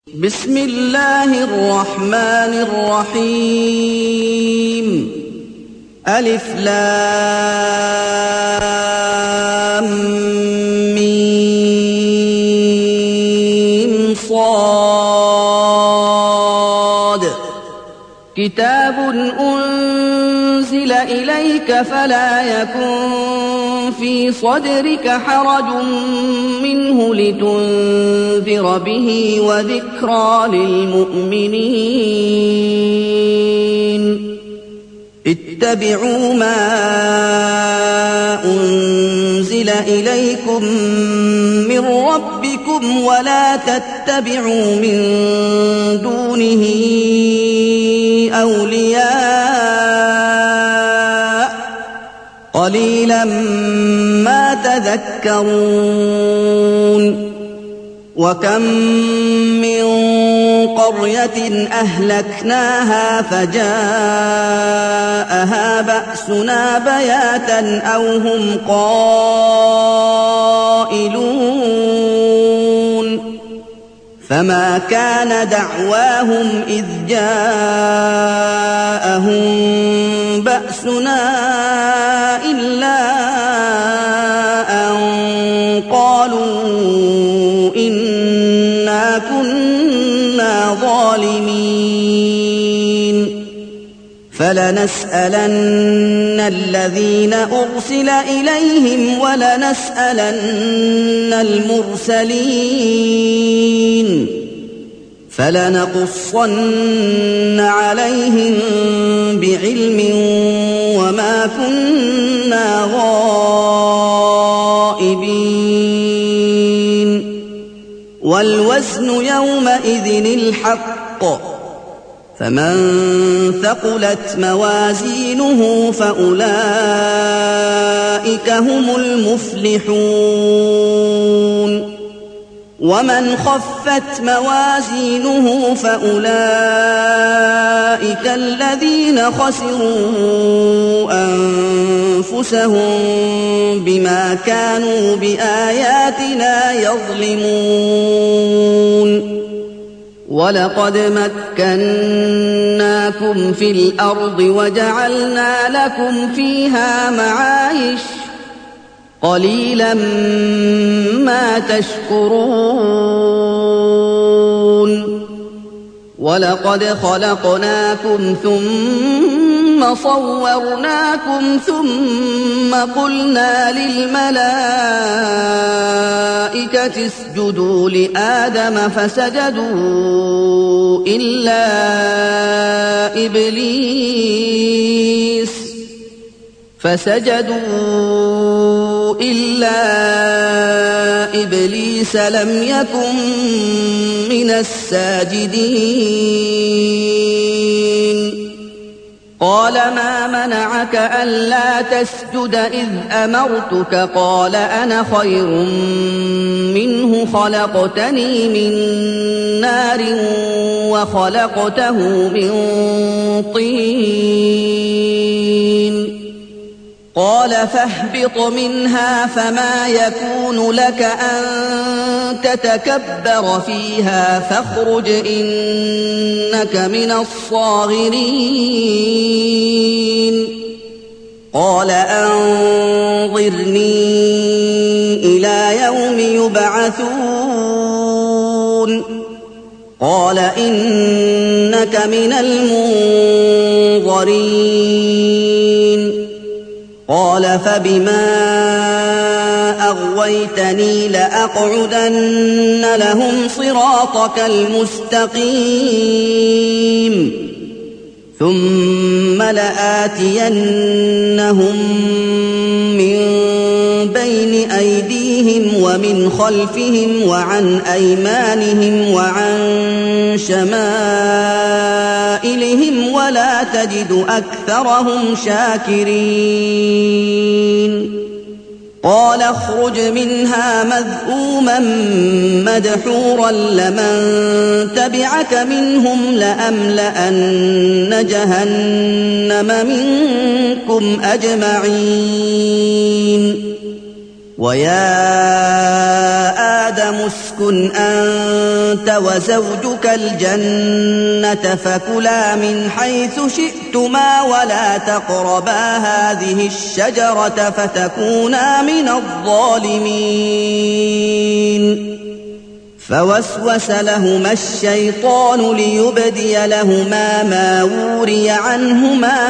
بسم الله الرحمن الرحيم ألف لام ميم صاد كتاب أنزل إليك فلا يكن في صدرك حرج منه لتنذر به وذكرى للمؤمنين اتبعوا ما أنزل إليكم من ربكم ولا تتبعوا من دونه أولياء قليلا ما تذكرون وكم من قرية أهلكناها فجاءها بأسنا بياتا أو هم قائلون فما كان دعواهم إذ جاءهم بأسنا إلا أن قالوا إنا كنا ظالمين فلنسألن الذين أرسل إليهم ولنسألن المرسلين فلنقصن عليهم بعلم وما كنا غائبين والوزن يومئذ الحق فمن ثقلت موازينه فأولئك هم المفلحون ومن خفت موازينه فأولئك الذين خسروا أنفسهم بما كانوا بآياتنا يظلمون ولقد مكناكم في الأرض وجعلنا لكم فيها معايش قليلا ما تشكرون ولقد خلقناكم ثم صورناكم ثم قلنا للملائكة اسجدوا لآدم فسجدوا إلا إبليس لم يكن من الساجدين قال ما منعك ألا تسجد إذ أمرتك قال أنا خير منه خلقتني من نار وخلقته من طين قال فاهبط منها فما يكون لك أن تتكبر فيها فاخرج إنك من الصاغرين قال أنظرني إلى يوم يبعثون قال إنك من المنظرين قال فبما أغويتني لأقعدن لهم صراطك المستقيم ثم لآتينهم من بين أيديهم ومن خلفهم وعن أيمانهم وعن شمائلهم ولا تجد أكثرهم شاكرين قال اخرج منها مذءوما مدحورا لمن تبعك منهم لأملأن جهنم منكم أجمعين وَيَا آدَمُ اسْكُنْ أَنتَ وَزَوْجُكَ الْجَنَّةَ فَكُلَا مِنْ حَيْثُ شِئْتُمَا وَلَا تَقْرَبَا هَٰذِهِ الشَّجَرَةَ فَتَكُونَا مِنَ الظَّالِمِينَ فَوَسْوَسَ لَهُمَا الشَّيْطَانُ لِيُبْدِيَ لَهُمَا مَا وُورِيَ عَنْهُمَا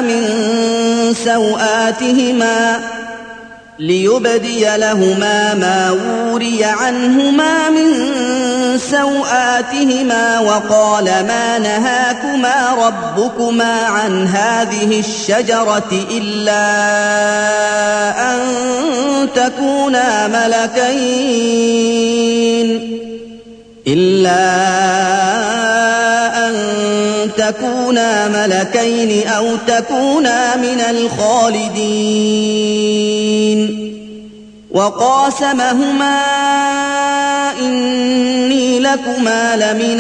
مِن سَوْآتِهِمَا وَقَالَ مَا نَهَاكُمَا رَبُّكُمَا عَنْ هَٰذِهِ الشَّجَرَةِ إِلَّا أَن تَكُونَا مَلَكَيْنِ أَوْ تَكُونَا مِنَ الْخَالِدِينَ وَقَاسَمَهُمَا إِنِّي لَكُمَا لَمِنَ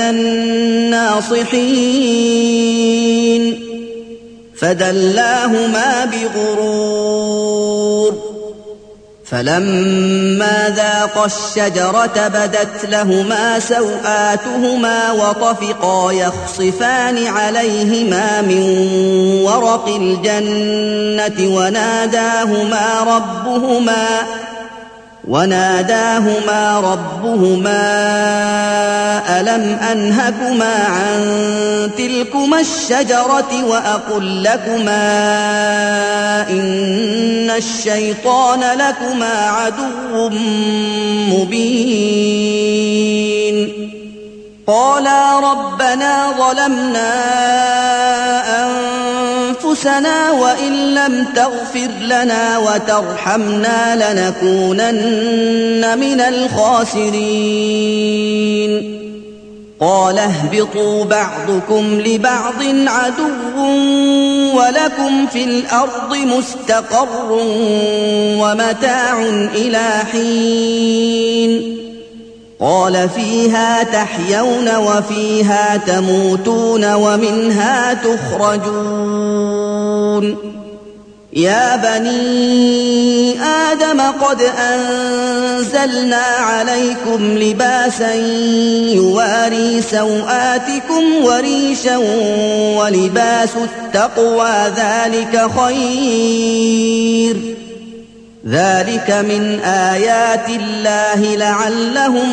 النَّاصِحِينَ فَدَلَّاهُمَا بِغُرُورٍ فَلَمَّا ذَاقَا الشَّجَرَةَ بَدَتْ لَهُمَا سَوْآتُهُمَا وَطَفِقَا يَخْصِفَانِ عَلَيْهِمَا مِن وَرَقِ الْجَنَّةِ وناداهما ربهما ألم أنهكما عن تلكما الشجرة وأقل لكما إن الشيطان لكما عدو مبين قالا ربنا ظلمنا أنفسنا وإن لم تغفر لنا وترحمنا لنكونن من الخاسرين قال اهبطوا بعضكم لبعض عدو ولكم في الأرض مستقر ومتاع إلى حين قال فيها تحيون وفيها تموتون ومنها تخرجون يا بني آدم قد أنزلنا عليكم لباسا يواري سوآتكم وريشا ولباس التقوى ذلك من آيات الله لعلهم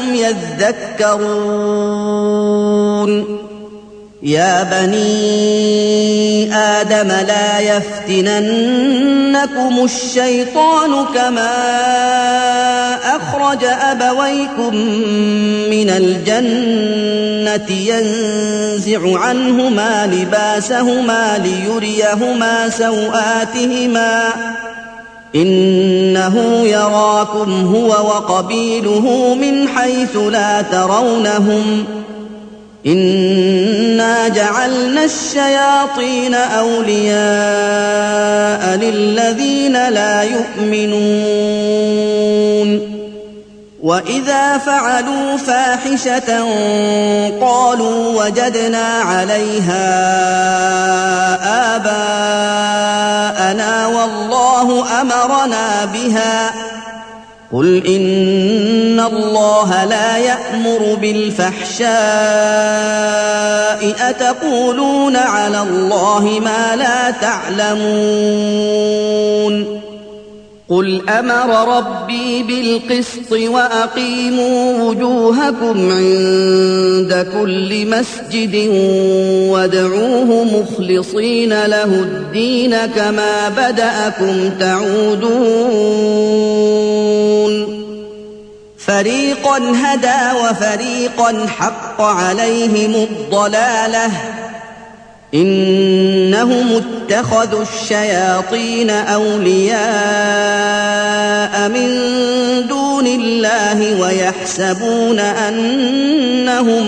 يذكرون يا بني آدم لا يفتننكم الشيطان كما أخرج أبويكم من الجنة ينزع عنهما لباسهما ليريهما سوآتهما إنه يراكم هو وقبيله من حيث لا ترونهم إنا جعلنا الشياطين أولياء للذين لا يؤمنون وإذا فعلوا فاحشة قالوا وجدنا عليها آباءنا والله أمرنا بها قل إن الله لا يأمر بالفحشاء أتقولون على الله ما لا تعلمون قل أمر ربي بالقسط وأقيموا وجوهكم عند كل مسجد وادعوه مخلصين له الدين كما بدأكم تعودون فريقا هدى وفريقا حق عليهم الضلالة إنهم اتخذوا الشياطين أولياء من دون الله ويحسبون أنهم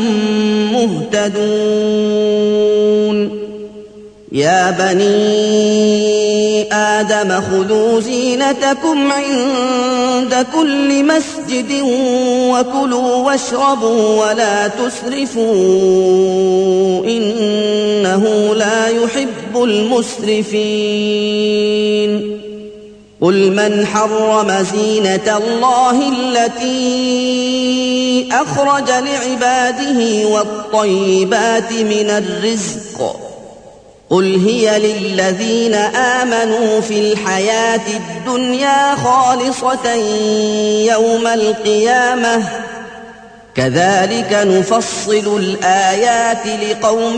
مهتدون يا بني آدم خذوا زينتكم عند كل مسجد وكلوا واشربوا ولا تسرفوا إنه لا يحب المسرفين قل من حرم زينة الله التي أخرج لعباده والطيبات من الرزق قل هي للذين آمنوا في الحياة الدنيا خالصة يوم القيامة كذلك نفصل الآيات لقوم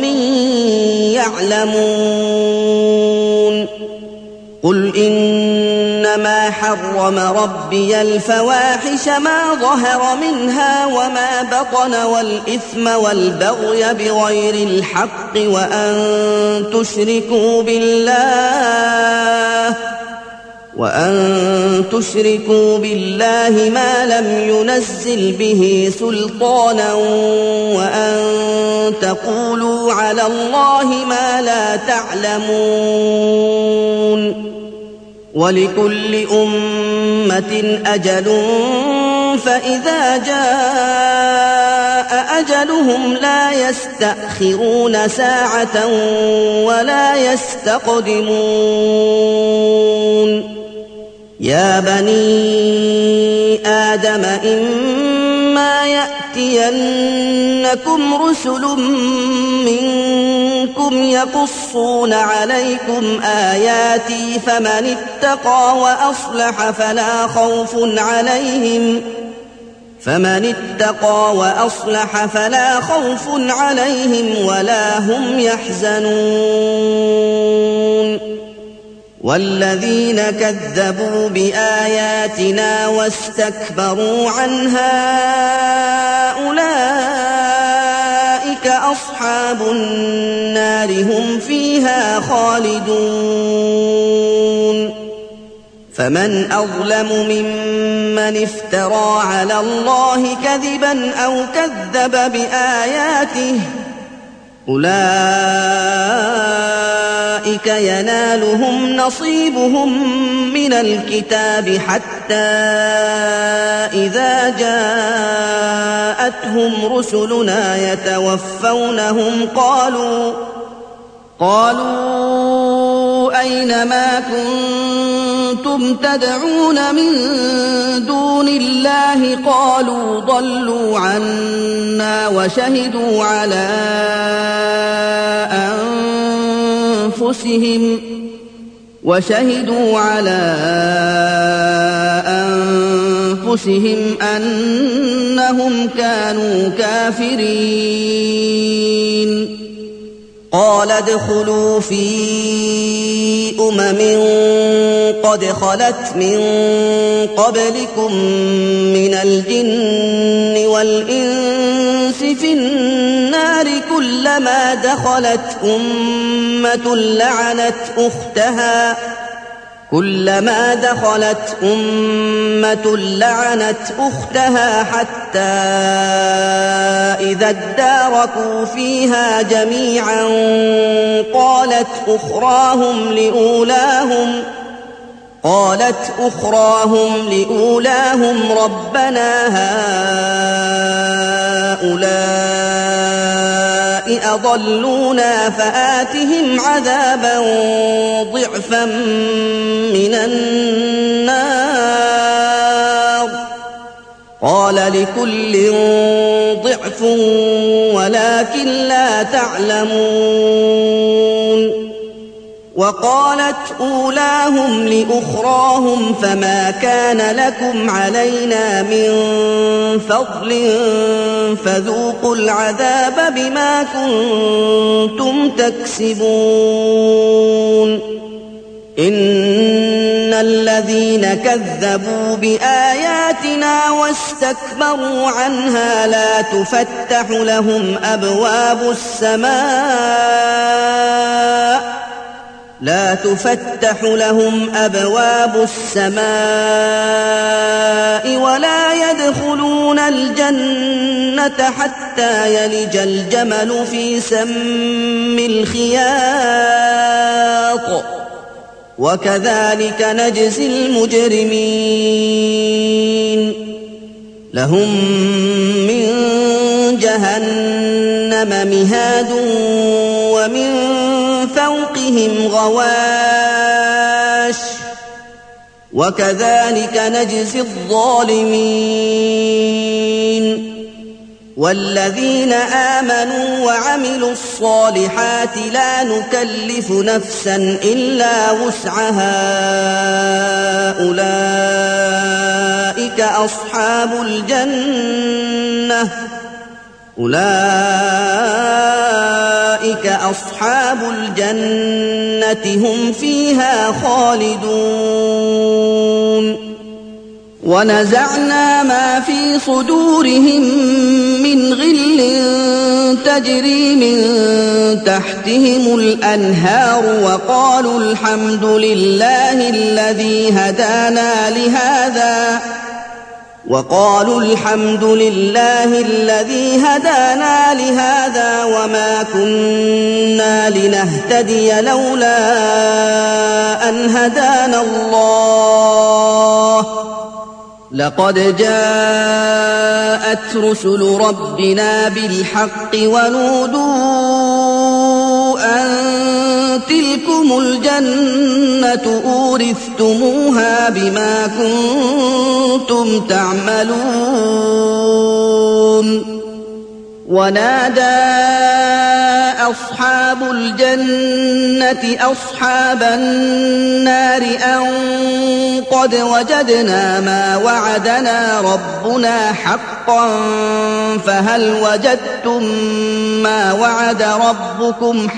يعلمون قل إنما حرم ربي الفواحش ما ظهر منها وما بطن والإثم والبغي بغير الحق وأن تشركوا بالله ما لم ينزل به سلطانا وأن تقولوا على الله ما لا تعلمون ولكل أمة أجل فإذا جاء أجلهم لا يستأخرون ساعة ولا يستقدمون يا بني آدم إما يأتينكم رسل منكم يقصون عليكم آياتي فمن اتقى وأصلح فلا خوف عليهم ولا هم يحزنون والذين كذبوا بآياتنا واستكبروا عنها أولئك أصحاب النار هم فيها خالدون فمن أظلم ممن افترى على الله كذبا أو كذب بآياته أولئك ينالهم نصيبهم من الكتاب حتى إذا جاءتهم رسلنا يتوفونهم قالوا أين ما كنتم تدعون من دون الله قالوا ضلوا عنا وشهدوا على أنفسهم أنهم كانوا كافرين قال ادخلوا في قد خلت من قبلكم من الجن والإنس في النار كلما دخلت أمة لعنت أختها حتى إذا اداركوا فيها جميعا قالت أخراهم لأولاهم ربنا هؤلاء أضلونا فآتهم عذابا ضعفا من النار قال لكل ضعف ولكن لا تعلمون وقالت أولاهم لأخراهم فما كان لكم علينا من فضل فذوقوا العذاب بما كنتم تكسبون إن الذين كذبوا بآياتنا واستكبروا عنها لا تفتح لهم أبواب السماء ولا يدخلون الجنة حتى يلج الجمل في سم الخياط وكذلك نجزي المجرمين لهم من جهنم مهاد ومن فوقهم غواش وكذلك نجزي الظالمين والذين آمنوا وعملوا الصالحات لا نكلف نفسا إلا وسعها أولئك أصحاب الجنة هم فيها خالدون ونزعنا ما في صدورهم من غل تجري من تحتهم الأنهار وقالوا الحمد لله الذي هدانا لهذا وما كنا لنهتدي لولا أن هدانا الله لقد جاءت رسل ربنا بالحق ونودوا أن تلكم الجنة أورثتموها بما كنتم تعملون ونادى أصحاب الجنة أصحاب النار أن قد وجدنا ما وعدنا ربنا حقا فهل وجدتم ما وعد ربكم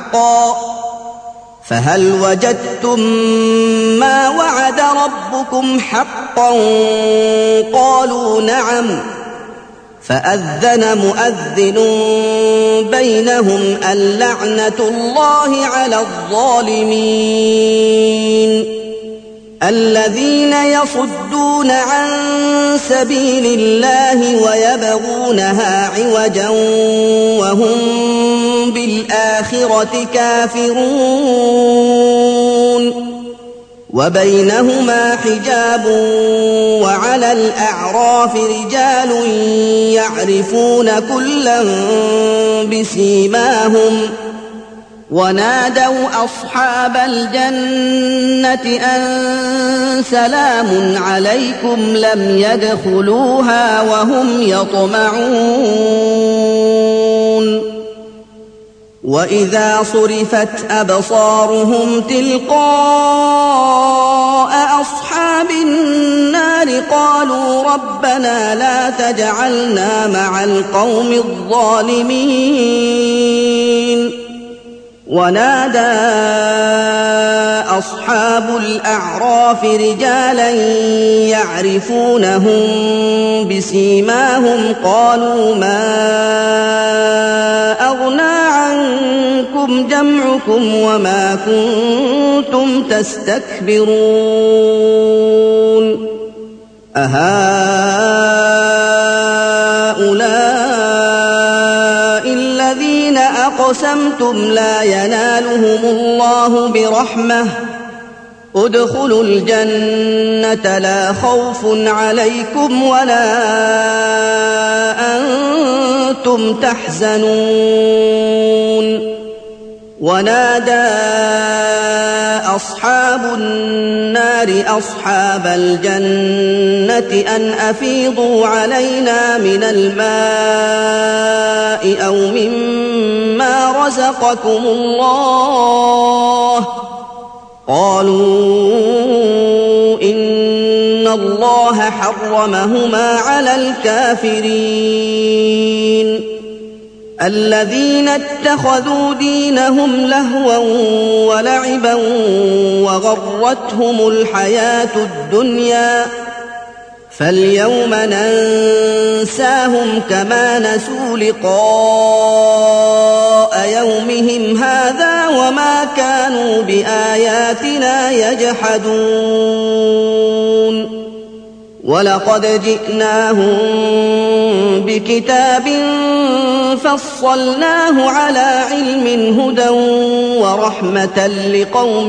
حقا قالوا نعم فأذن مؤذن بينهم اللعنة الله على الظالمين الذين يصدون عن سبيل الله ويبغونها عوجا وهم بالآخرة كافرون وبينهما حجاب وعلى الأعراف رجال يعرفون كلا بسيماهم ونادوا أصحاب الجنة أن سلام عليكم لم يدخلوها وهم يطمعون وإذا صرفت أبصارهم تلقاء أصحاب النار قالوا ربنا لا تجعلنا مع القوم الظالمين ونادى أصحاب الأعراف رجالا يعرفونهم بسيماهم قالوا ما أغنى عنكم جمعكم وما كنتم تستكبرون أهؤلاء الذين أقسمتم لا ينالهم الله برحمة ادخلوا الجنة لا خوف عليكم ولا أنتم تحزنون ونادى أصحاب النار أصحاب الجنة أن أفيضوا علينا من الماء أو مما رزقكم الله قالوا إن الله حرمهما على الكافرين الذين اتخذوا دينهم لهوا ولعبا وغرتهم الحياة الدنيا فاليوم ننساهم كما نسوا لقاء يومهم هذا وما كانوا بآياتنا يجحدون ولقد جئناهم بكتاب فصلناه على علم هدى ورحمة لقوم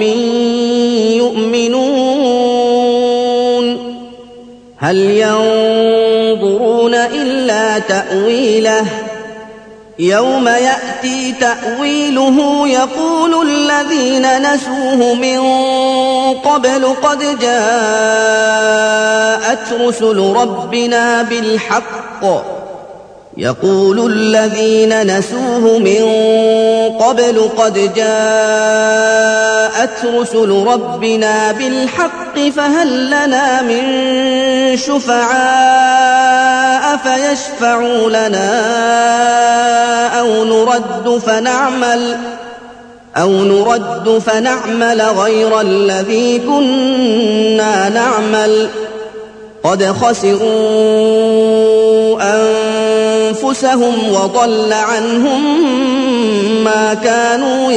يؤمنون هل ينظرون إلا تأويله يوم يأتي تأويله يقول الذين نسوه من قبل قد جاءت رسل ربنا بالحق يقول الذين نسوه من قبل قد جاءت رسل ربنا بالحق فهل لنا من شفعاء فيشفعوا لنا أو نرد فنعمل غير الذي كنا نعمل قد خسروا أنفسهم وضل عنهم ما كانوا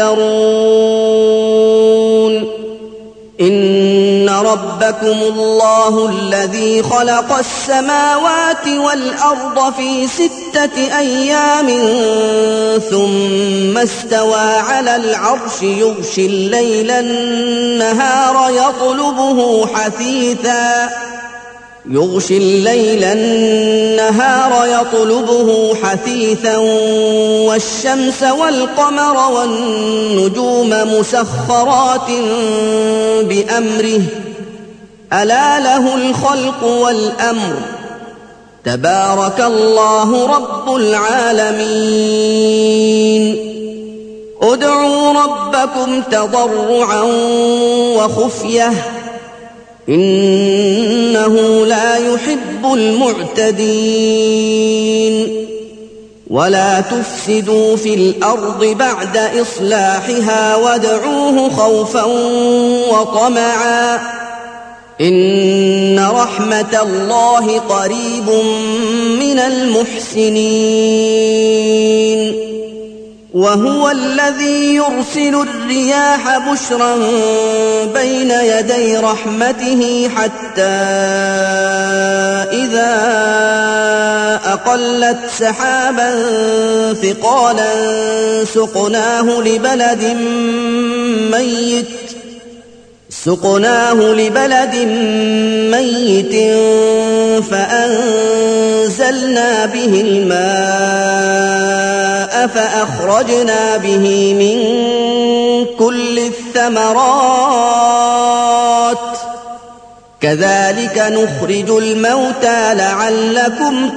يفترون إن ربكم الله الذي خلق السماوات والأرض في 6 أيام ثم استوى على العرش يغشي الليل النهار يطلبه حثيثا والشمس والقمر والنجوم مسخرات بأمره ألا له الخلق والأمر تبارك الله رب العالمين ادعوا ربكم تضرعا وخفية إنه لا يحب المعتدين ولا تفسدوا في الأرض بعد إصلاحها وادعوه خوفا وطمعا إن رحمة الله قريب من المحسنين وهو الذي يرسل الرياح بشرا بين يدي رحمته حتى إذا أقلت سحابا ثقالا سقناه لبلد ميت فأنزلنا به الماء فأخرجنا به من كل الثمرات كذلك نخرج الموتى لعلكم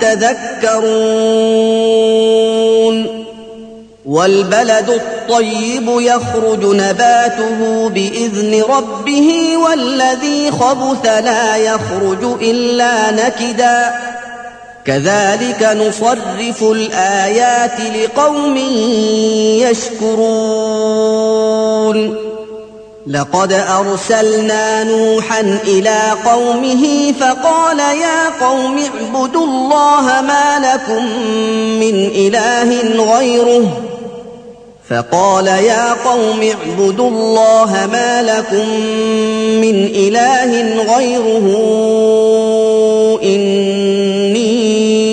تذكرون والبلد الطيب يخرج نباته بإذن ربه والذي خبث لا يخرج إلا نكدا كذلك نصرف الآيات لقوم يشكرون لقد أرسلنا نوحا إلى قومه فقال يا قوم اعبدوا الله ما لكم من إله غيره إني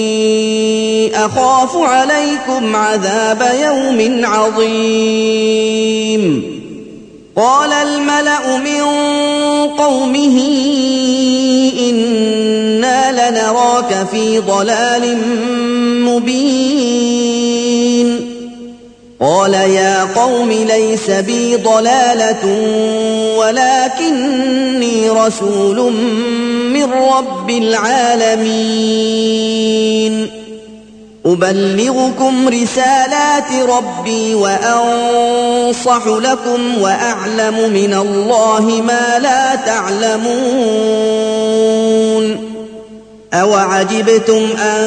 أخاف عليكم عذاب يوم عظيم قال الملأ من قومه إنا لنراك في ضلال مبين قال يا قوم ليس بي ضلالة ولكني رسول من رب العالمين أبلغكم رسالات ربي وأنصح لكم وأعلم من الله ما لا تعلمون أوعجبتم أن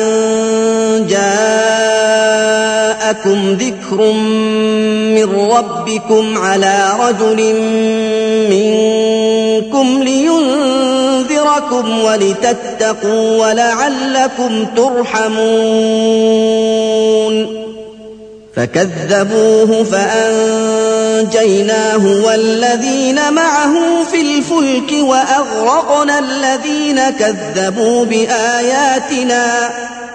جاءكم ذكر من ربكم على رجل منكم لينذركم ولتتقوا ولعلكم ترحمون فكذبوه فأنجيناه والذين معه في الفلك وأغرقنا الذين كذبوا بآياتنا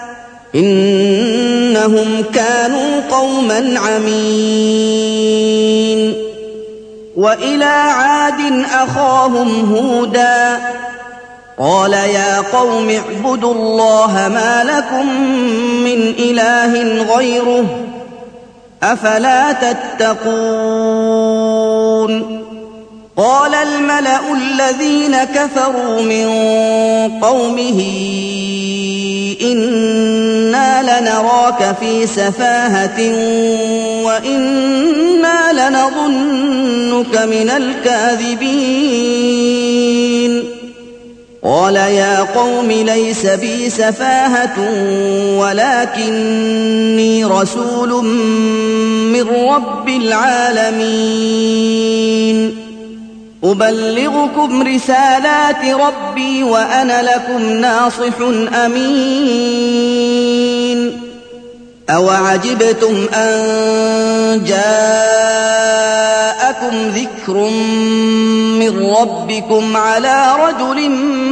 إنهم كانوا قوما عمين وإلى عاد أخاهم هودا قال يا قوم اعبدوا الله ما لكم من إله غيره أفلا تتقون قال الملأ الذين كفروا من قومه إنا لنراك في سفاهة وإنا لنظنك من الكاذبين قال يا قوم ليس بي سفاهة ولكني رسول من رب العالمين أبلغكم رسالات ربي وأنا لكم ناصح أمين أوعجبتم أن جاءكم ذكر من ربكم على رجل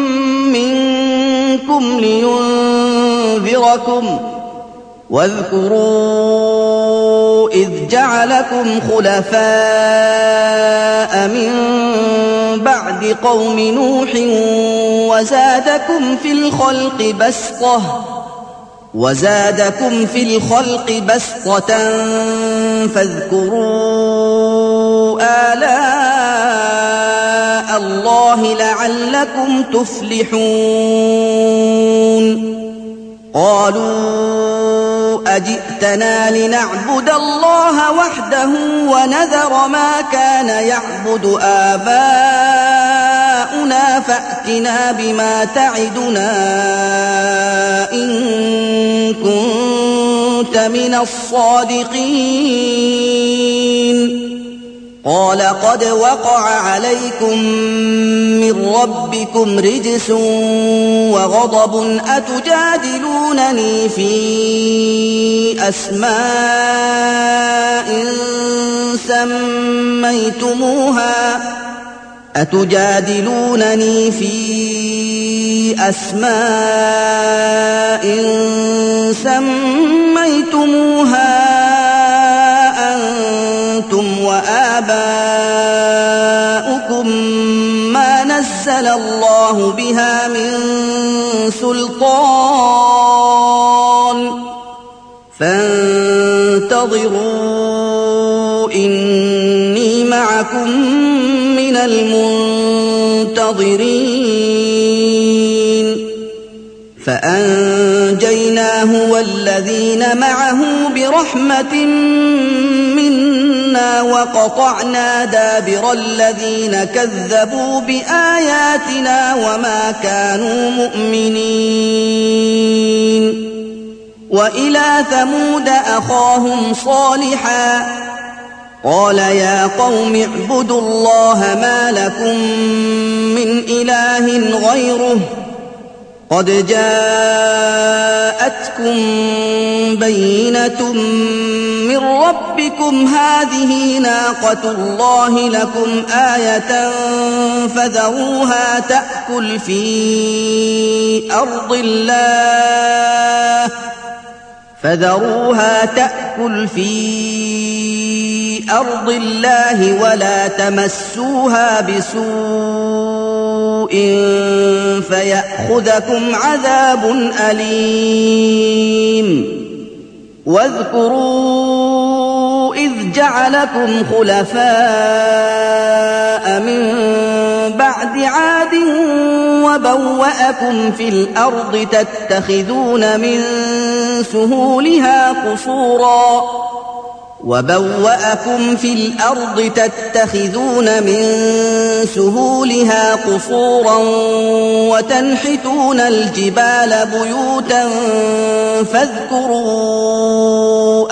منكم لينذركم واذكروا إذ جعلكم خلفاء من بعد قوم نوح وزادكم في الخلق بسطة فاذكروا آلاء الله لعلكم تفلحون قالوا أجئتنا لنعبد الله وحده ونذر ما كان يعبد آباؤنا فأتنا بما تعدنا إن كنت من الصادقين قال قد وقع عليكم من ربكم رجس وغضب أتجادلونني في أسماء سميتموها أنتم وآباؤكم ما نزل الله بها من سلطان فانتظروا إني معكم من المنتظرين فأنجيناه والذين معه برحمة منا وقطعنا دابر الذين كذبوا بآياتنا وما كانوا مؤمنين وإلى ثمود أخاهم صالحا قال يا قوم اعبدوا الله ما لكم من إله غيره قد جاءتكم بينة من ربكم هذه ناقة الله لكم آية فذروها تأكل في أرض الله ولا تمسوها بسوء فيأخذكم عذاب أليم واذكروا إذ جعلكم خلفاء من بعد عاد وبوأكم في الأرض تتخذون من سهولها قصورا وتنحتون الجبال بيوتا فاذكروا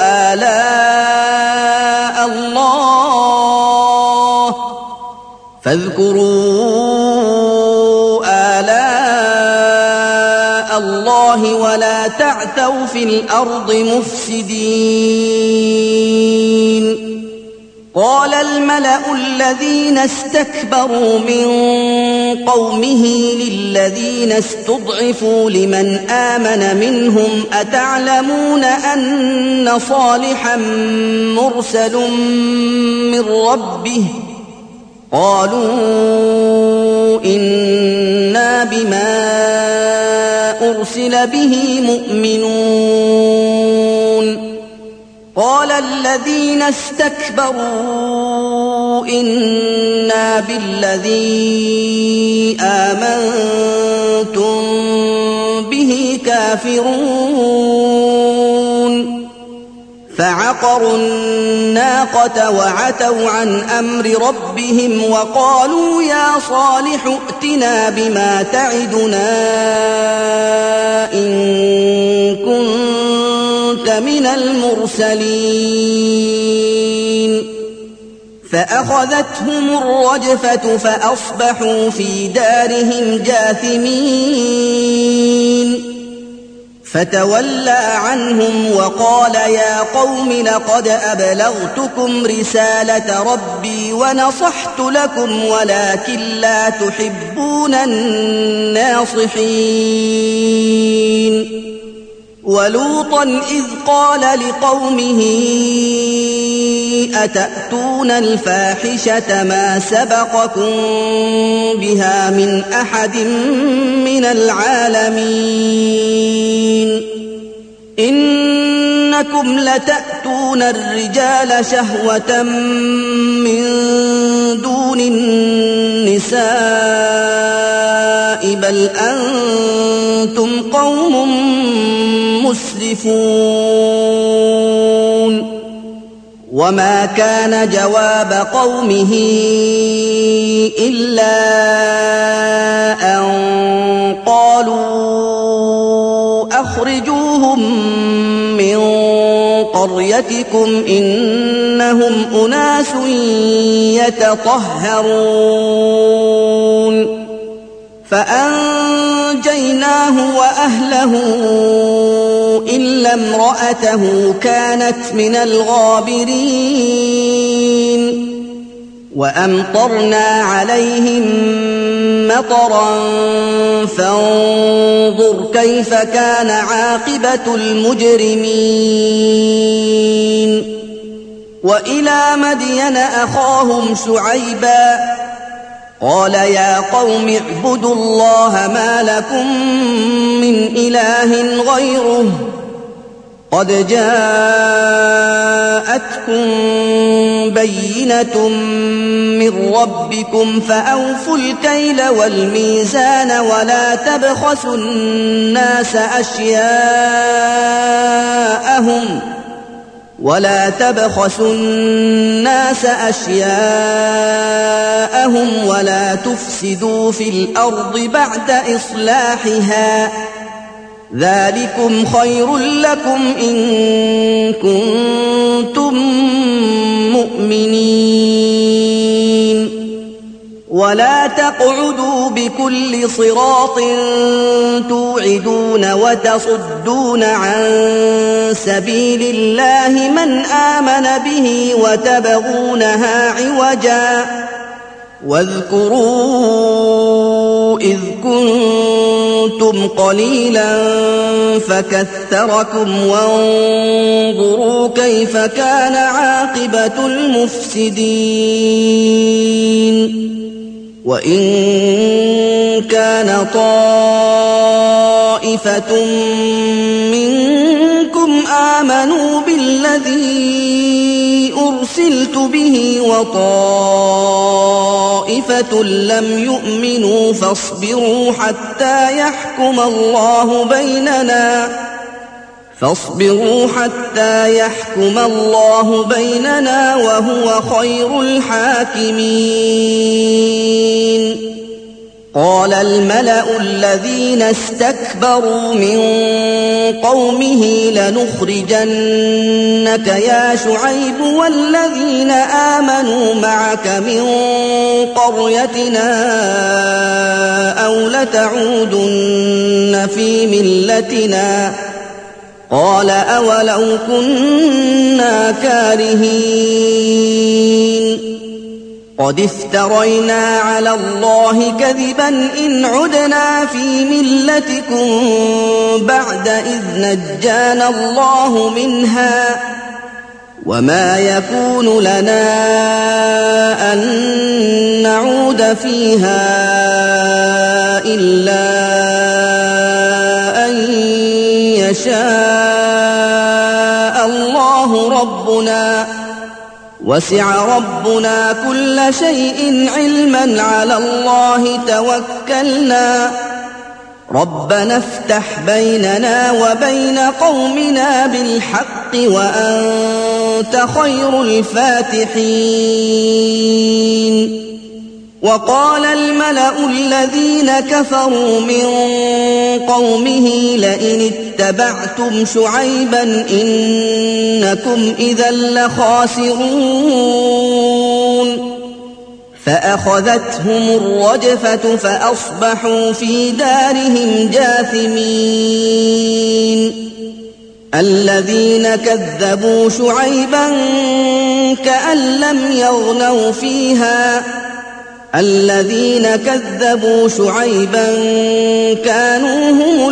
آلاء الله ولا تعثوا في الأرض مفسدين قال الملأ الذين استكبروا من قومه للذين استضعفوا لمن آمن منهم أتعلمون أن صالحا مرسل من ربه قالوا إنا بما أرسل به مؤمنون قال الذين استكبروا إنا بالذي آمنتم به كافرون فعقروا الناقة وعتوا عن أمر ربهم وقالوا يا صالح ائتنا بما تعدنا إن كنت من المرسلين فأخذتهم الرجفة فأصبحوا في دارهم جاثمين فتولى عنهم وقال يا قوم لقد أبلغتكم رسالة ربي ونصحت لكم ولكن لا تحبون الناصحين ولوطا إذ قال لقومه أتأتون الفاحشة ما سبقكم بها من أحد من العالمين إنكم لتأتون الرجال شهوة من دون النساء بل أنتم قوم مسرفون وما كان جواب قومه إلا أن قالوا أخرجوهم من قريتكم إنهم أناس يتطهرون فأنجيناه وأهله إلا امرأته كانت من الغابرين وأمطرنا عليهم مطرا فانظر كيف كان عاقبة المجرمين وإلى مدين أخاهم شعيبا قال يا قوم اعبدوا الله ما لكم من إله غيره قد جاءتكم بينة من ربكم فأوفوا الكيل والميزان ولا تبخسوا الناس أشياءهم ولا تفسدوا في الأرض بعد إصلاحها ذلكم خير لكم إن كنتم مؤمنين ولا تقعدوا بكل صراط توعدون وتصدون عن سبيل الله من آمن به وتبغونها عوجا واذكروا إذ كنتم قليلا فكثركم وانظروا كيف كان عاقبة المفسدين وإن كان طائفة منكم آمنوا بالذي أرسلت به وطائفة لم يؤمنوا فاصبروا حتى يحكم الله بيننا وهو خير الحاكمين قال الملأ الذين استكبروا من قومه لنخرجنك يا شعيب والذين آمنوا معك من قريتنا أو لتعودن في ملتنا قال أولو كنا كارهين قد افترينا على الله كذبا إن عدنا في ملتكم بعد إذ نجانا الله منها وما يكون لنا أن نعود فيها إلا أن يشاء الله ربنا وسع ربنا كل شيء علما على الله توكلنا ربنا افتح بيننا وبين قومنا بالحق وأنت خير الفاتحين وقال الملأ الذين كفروا من قومه لئن اتبعتم شعيبا إنكم إذا لخاسرون فأخذتهم الرجفة فأصبحوا في دارهم جاثمين الذين كذبوا شعيبا كأن لم يغنوا فيها الذين كذبوا شعيبا كانوا هم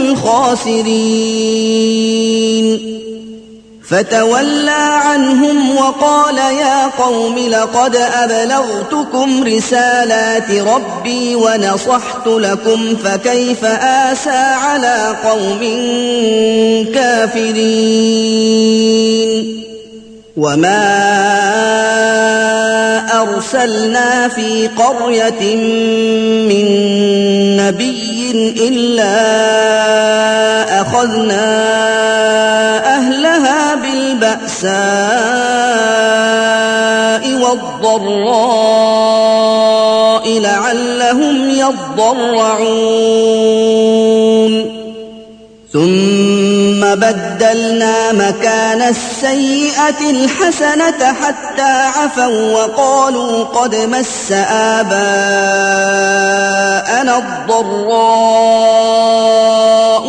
الخاسرين فتولى عنهم وقال يا قوم لقد أبلغتكم رسالات ربي ونصحت لكم فكيف آسى على قوم كافرين وما أرسلنا في قرية من نبي إلا أخذنا أهلها بالبأساء والضراء لعلهم يضرعون ثم بدلنا مكان السيئة الحسنة حتى عفوا وقالوا قد مس آباءنا الضراء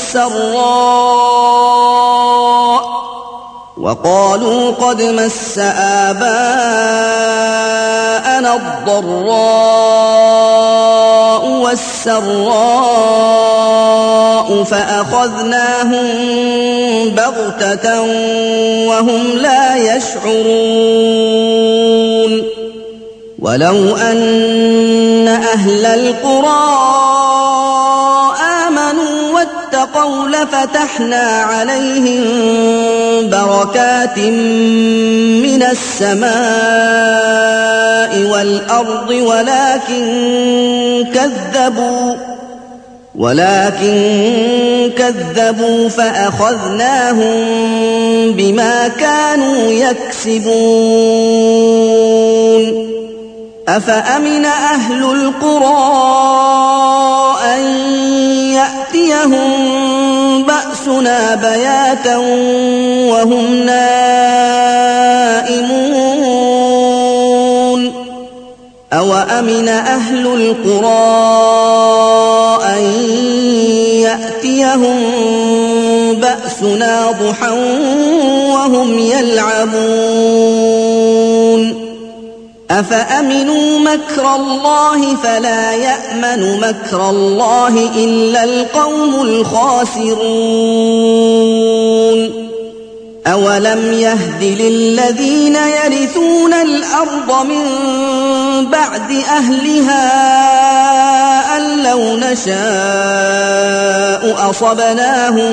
والسراء فأخذناهم بغتة وهم لا يشعرون ولو أن أهل القرى آمنوا واتقوا لفتحنا عليهم بركات من السماء والأرض ولكن كذبوا فأخذناهم بما كانوا يكسبون أفأمن أهل القرى أن يأتيهم بأسنا بياتا وهم نائمون أوأمن أهل القرى أن يأتيهم بأسنا ضحى وهم يلعبون أفأمنوا مكر الله فلا يأمن مكر الله إلا القوم الخاسرون أولم يهد للذين يرثون الأرض من بعد أهلها أن لو نشاء أصبناهم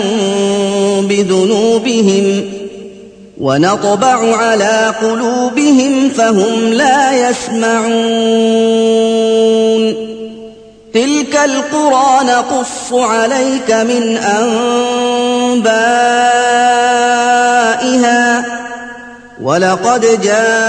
بذنوبهم ونطبع على قلوبهم فهم لا يسمعون تلك القرى نقص عليك من أنبائها ولقد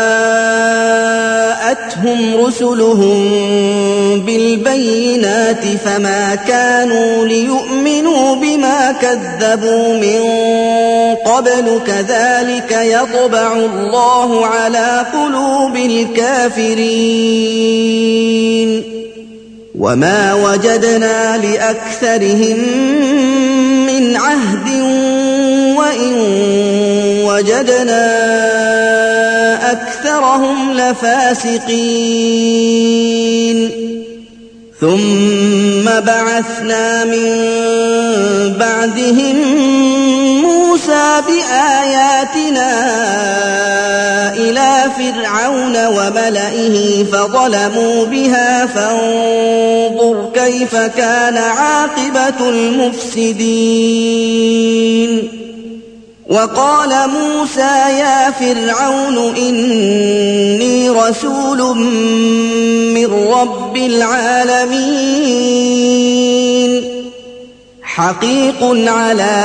جاءتهم رسلهم بالبينات فما كانوا ليؤمنوا بما كذبوا من قبل كذلك يطبع الله على قلوب الكافرين وما وجدنا لأكثرهم من عهد وإن وجدنا أكثرهم لفاسقين ثم بعثنا من بعدهم موسى بآياتنا إلى فِرْعَوْنَ وَمَلَئِهِ فَظَلَمُوا بِهَا فَانظُرْ كَيْفَ كَانَ عَاقِبَةُ الْمُفْسِدِينَ وَقَالَ مُوسَىٰ يَا فِرْعَوْنُ إِنِّي رَسُولٌ مِّن رَّبِّ الْعَالَمِينَ حَقِيقٌ عَلَىٰ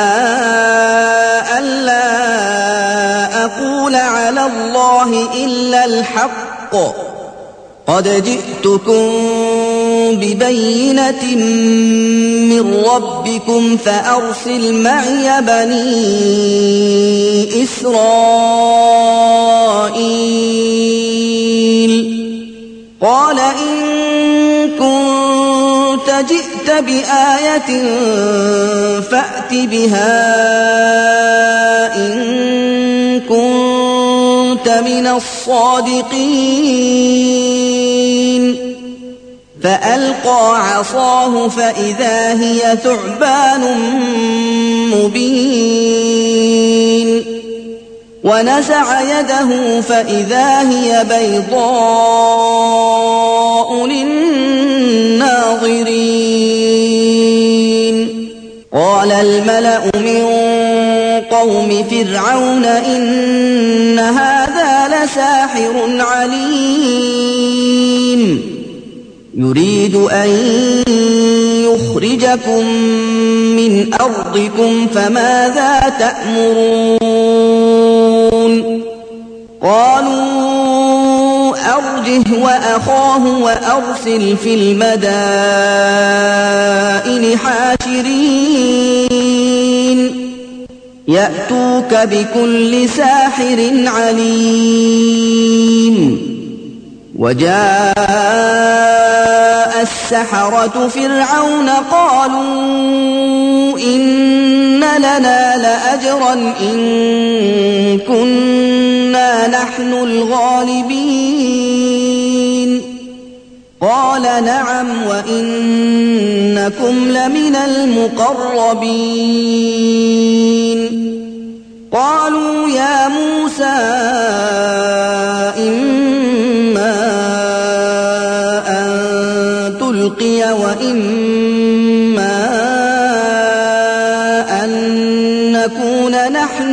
أَلَّا أَقُولَ عَلَى اللَّهِ إِلَّا الْحَقَّ قَدْ جِئْتُكُم بِبَيِّنَةٍ مِّن رَّبِّكُمْ فَأَرْسِلْ مَعِيَ بَنِي إِسْرَائِيلَ قَالَ إِن كُنتَ جِئْتَ بِآيَةٍ فَأْتِ بِهَا إِن كُنتَ مِنَ الصَّادِقِينَ فَأَلْقَىٰ عَصَاهُ فَإِذَا هِيَ ثُعْبَانٌ مُّبِينٌ وَنَزَعَ يَدَهُ فَإِذَا هِيَ بَيْضَاءُ لِلنَّاظِرِينَ قَالَ الْمَلَأُ مِن قَوْمِ فِرْعَوْنَ إِنَّ هَٰذَا لَسَاحِرٌ عَلِيمٌ يُرِيدُ أَن يُخْرِجَكُم مِّنْ أَرْضِكُمْ فَمَاذَا تَأْمُرُونَ قَالُوا أَرْجِهْ وَأَخَاهُ وَأَرْسِلْ فِي الْمَدَائِنِ حَاشِرِينَ يَأْتُوكَ بِكُلِّ سَاحِرٍ عَلِيمٍ وَجَاءَ السَّحَرَةُ فِرْعَوْنَ قَالُوا إِنَّ لَنَا لَأَجْرًا إِن كُنَّا نَحْنُ الْغَالِبِينَ قَالَ نَعَمْ وَإِنَّكُمْ لَمِنَ الْمُقَرَّبِينَ قَالُوا يَا مُوسَىٰ إِمَّا أَن تُلْقِيَ وَإِمَّا أَن نَّكُونَ نَحْنُ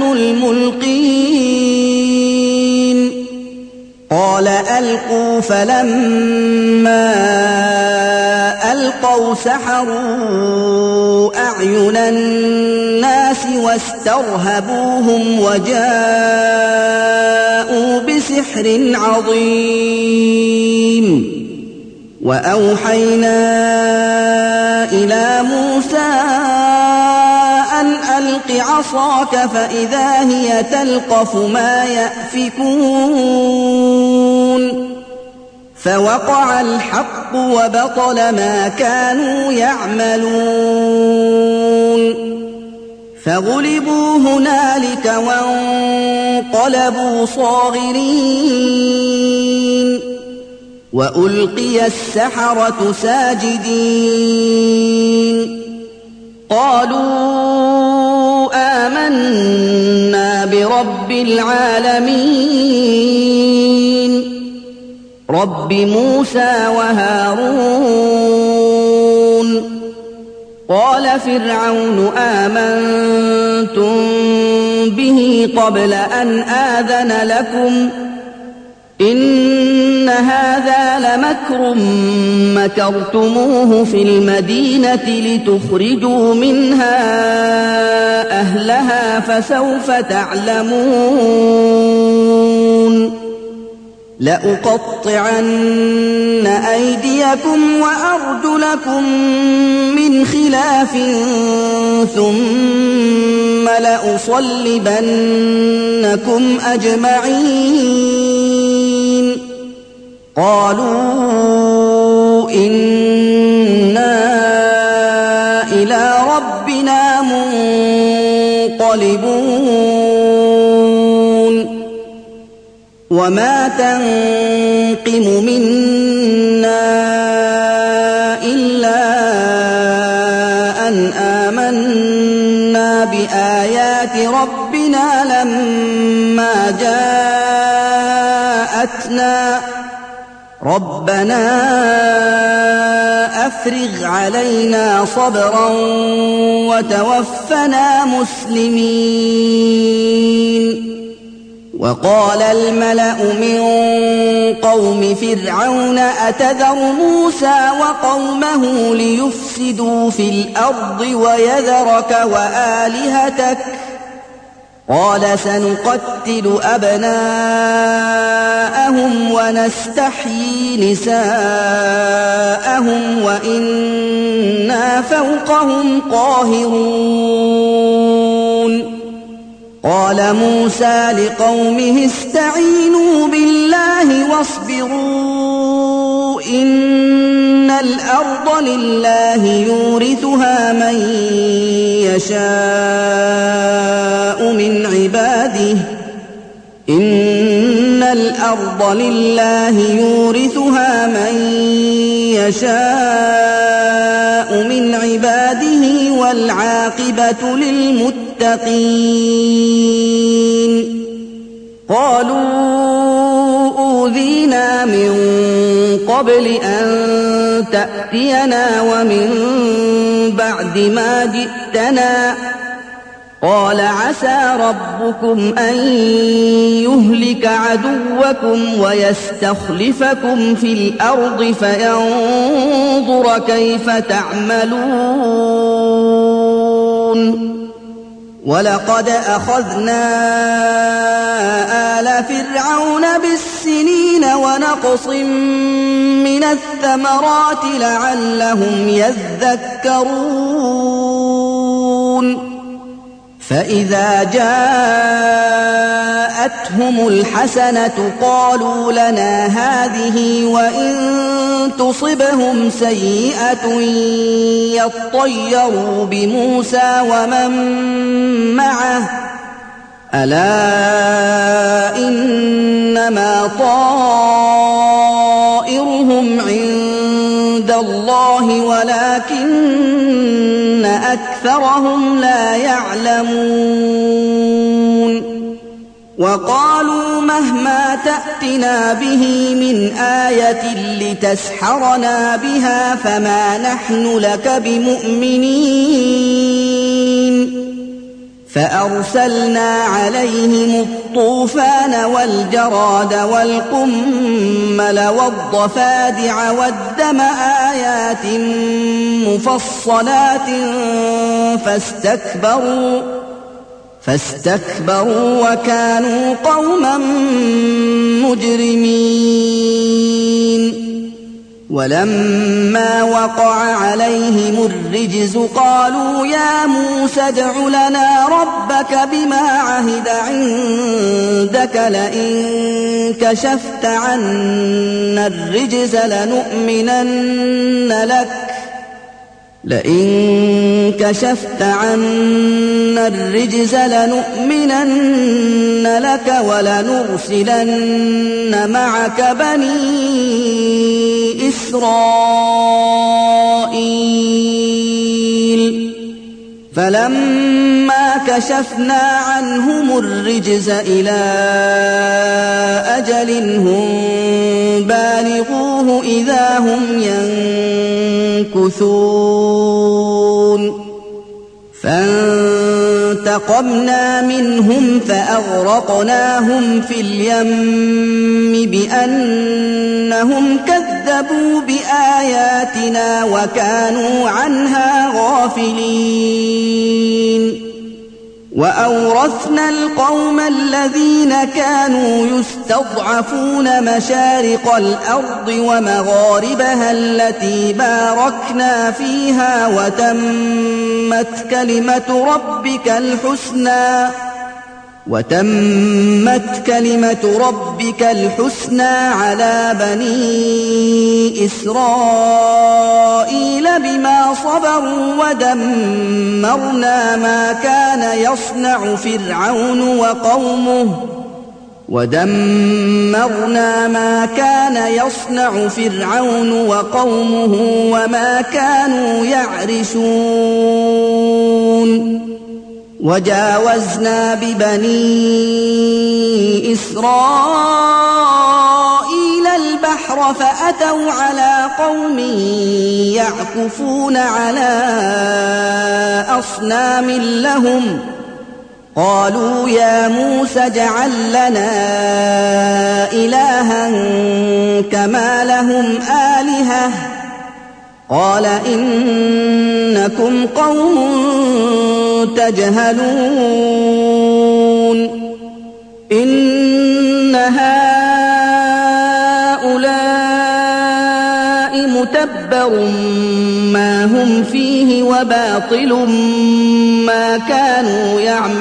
الْمُلْقِينَ قَالَ أَلْقُوا فَلَمَّا أَلْقَوْا سَحَرُوا أَعْيُنَ النَّاسِ وَاسْتَرْهَبُوهُمْ وَجَاءُوا بِسِحْرٍ عَظِيمٍ وَأَوْحَيْنَا إِلَىٰ مُوسَىٰ أَنْ أَلْقِ عَصَاكَ فَإِذَا هِيَ تَلْقَفُ مَا يَأْفِكُونَ فَوَقَعَ الْحَقُّ وَبَطَلَ مَا كَانُوا يَعْمَلُونَ فَغُلِبُوا هُنَالِكَ وَانقَلَبُوا صَاغِرِينَ وَأُلْقِيَ السَّحَرَةُ سَاجِدِينَ قَالُوا آمَنَّا بِرَبِّ الْعَالَمِينَ رَبِّ مُوسَىٰ وَهَارُونَ قَالَ فِرْعَوْنُ آمَنتُم بِهِ قَبْلَ أَنْ آذَنَ لَكُمْ إِنَّ هَٰذَا لَمَكْرٌ مَّكَرْتُمُوهُ فِي الْمَدِينَةِ لِتُخْرِجُوا مِنْهَا أَهْلَهَا فَسَوْفَ تَعْلَمُونَ لَأُقَطِّعَنَّ أَيْدِيَكُمْ وَأَرْجُلَكُم مِّنْ خِلَافٍ ثُمَّ لَأُصَلِّبَنَّكُمْ أَجْمَعِينَ قَالُوا إِنَّا إِلَىٰ رَبِّنَا مُنقَلِبُونَ وَمَا تَنقِمُ مِنَّا إِلَّا أَنْ آمَنَّا بِآيَاتِ رَبِّنَا لَمَّا جَاءَتْنَا أمتنا ربنا أفرغ علينا صبرا وتوفنا مسلمين. وقال الملأ من قوم فرعون أتذر موسى وقومه ليفسدوا في الأرض ويذرك وآلهتك قال سنقتل أبناءهم ونستحيي نساءهم وإنا فوقهم قاهرون. قال موسى لقومه استعينوا بالله واصبروا إن الأرض لله يورثها من يشاء من عباده إن الأرض لله يورثها من يشاء من عباده والعاقبة للمتقين. قالوا أوذينا من قبل أن تأتينا ومن بعد ما جئتنا قال عسى ربكم أن يهلك عدوكم ويستخلفكم في الأرض فينظر كيف تعملون. ولقد أخذنا آل فرعون بالسنين ونقص من الثمرات لعلهم يذكرون. فإذا جاءتهم الحسنة قالوا لنا هذه وإن تصبهم سيئة يطيروا بموسى ومن معه ألا إنما طائرهم عند الله ولكن أكثرهم لا يعلمون. وقالوا مهما تأتنا به من آية لتسحرنا بها فما نحن لك بمؤمنين. فأرسلنا عليهم الطوفان والجراد والقمل والضفادع والدم آيات مفصلات فاستكبروا وكانوا قوما مجرمين. ولما وقع عليهم الرجز قالوا يا موسى ادع لنا ربك بما عهد عندك لئن كشفت عنا الرجز لنؤمنن لك ولنرسلن معك بني إسرائيل. فلما كشفنا عنهم الرجز إلى أجل هم بالغوه إذا هم ينكثون. فانتقمنا منهم فأغرقناهم في اليم بأنهم كذبوا بآياتنا وكانوا عنها غافلين. وأورثنا القوم الذين كانوا يستضعفون مشارق الأرض ومغاربها التي باركنا فيها وتمت كلمة ربك الحسنى على بني إسرائيل بما صبروا ودمرنا ما كان يصنع فرعون وقومه وما كانوا يعرشون. وجاوزنا ببني إسرائيل البحر فأتوا على قوم يعكفون على أصنام لهم قالوا يا موسى اجعل لنا إلها كما لهم آلهة قال إنكم قوم تجهلون إن هؤلاء متبر ما هم فيه وباطل ما كانوا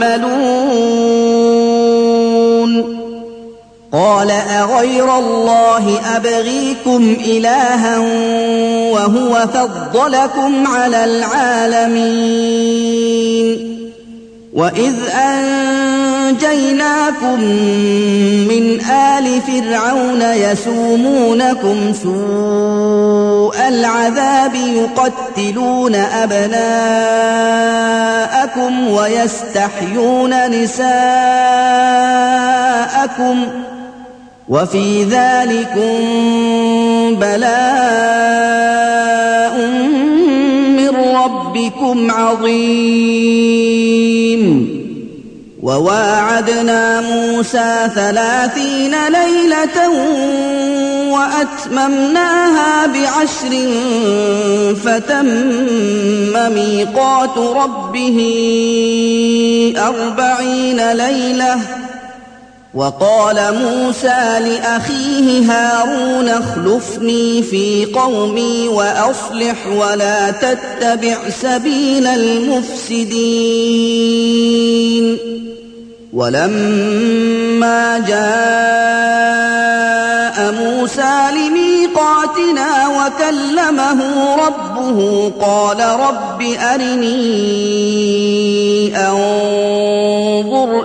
يعملون قال أغير الله أبغيكم إلها وهو فضلكم على العالمين وإذ أنجيناكم من آل فرعون يسومونكم سوء العذاب يقتلون أبناءكم ويستحيون نساءكم وفي ذلكم بلاء من ربكم عظيم وواعدنا موسى 30 ليلة وأتممناها ب10 فتم ميقات ربه 40 ليلة وقال موسى لأخيه هارون اخلفني في قومي وأصلح ولا تتبع سبيل المفسدين ولما جاء موسى لميقاتنا وكلمه ربه قال رب أرني أنظر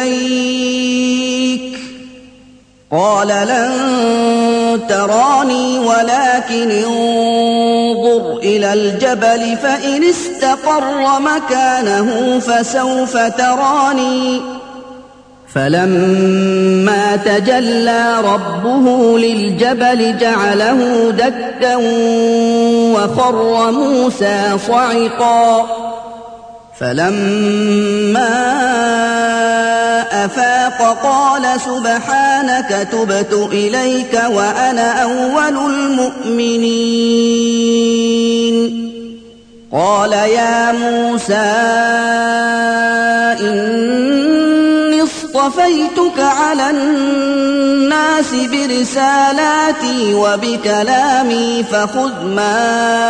إليك قال لن تراني ولكن انظر إلى الجبل فإن استقر مكانه فسوف تراني فلما تجلى ربه للجبل جعله دكا وخر موسى صعقا فلما أفاق قال سبحانك تبت إليك وأنا أول المؤمنين قال يا موسى إني اصطفيتك على الناس برسالاتي وبكلامي فخذ ما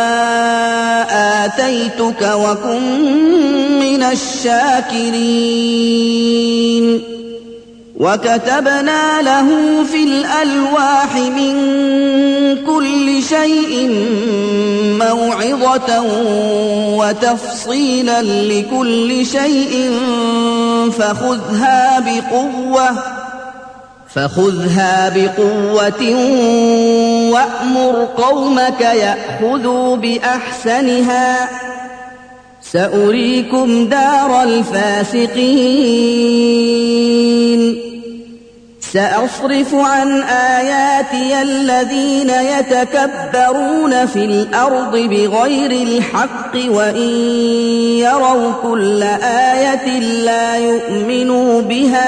آتيتك وكن من الشاكرين وكتبنا له في الألواح من كل شيء موعظة وتفصيلا لكل شيء فخذها بقوة وأمر قومك يأخذوا بأحسنها سأريكم دار الفاسقين سأصرف عن آياتي الذين يتكبرون في الأرض بغير الحق وإن يروا كل آية لا يؤمنوا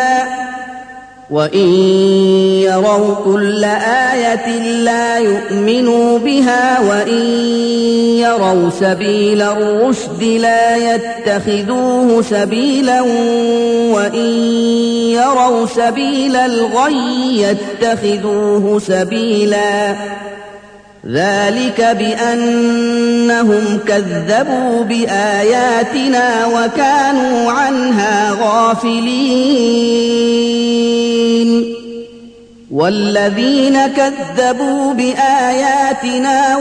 بها وإن يروا سبيل الرشد لا يتخذوه سبيلا وإن يروا سبيل الغي يتخذوه سبيلا ذلك بأنهم كذبوا بآياتنا وكانوا عنها غافلين والذين كذبوا بآياتنا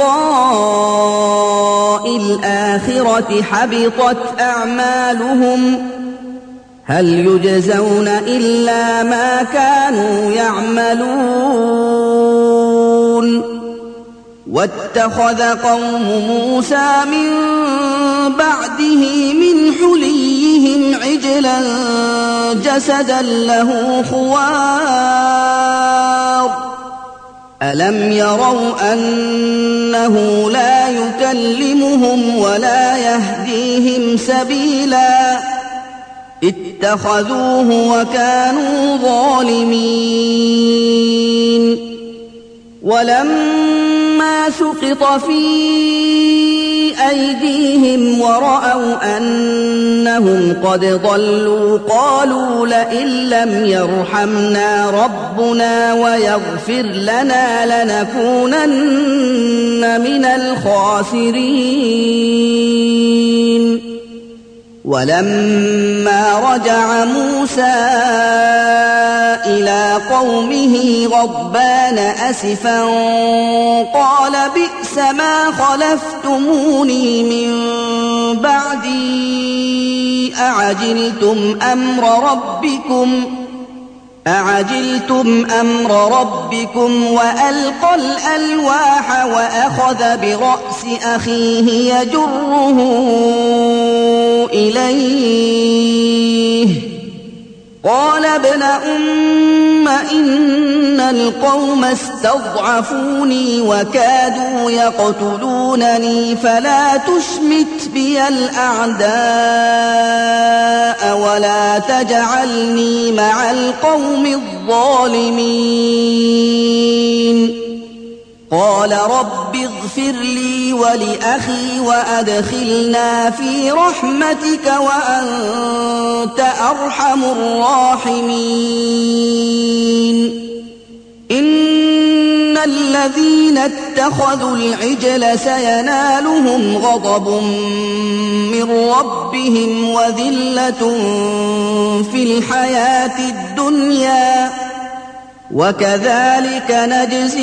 ولقاء الآخرة حبطت أعمالهم هل يجزون إلا ما كانوا يعملون واتخذ قوم موسى من بعده من حليهم عجلا جسدا له خوار ألم يروا أنه لا يكلمهم ولا يهديهم سبيلا اتخذوه وكانوا ظالمين ولما سقط في أيديهم ورأوا أنهم قد ضلوا قالوا لئن لم يرحمنا ربنا ويغفر لنا لنكونن من الخاسرين ولما رجع موسى إلى قومه غضبان أسفا قال بئس ما خلفتموني من بعدي أعجلتم أمر ربكم وألقى الألواح وأخذ برأس أخيه يجره إليه قال ابن أم إن القوم استضعفوني وكادوا يقتلونني فلا تشمت بي الأعداء ولا تجعلني مع القوم الظالمين قال رب اغفر لي ولأخي وأدخلنا في رحمتك وأنت أرحم الراحمين إن الذين اتخذوا العجل سينالهم غضب من ربهم وذلة في الحياة الدنيا وكذلك نجزي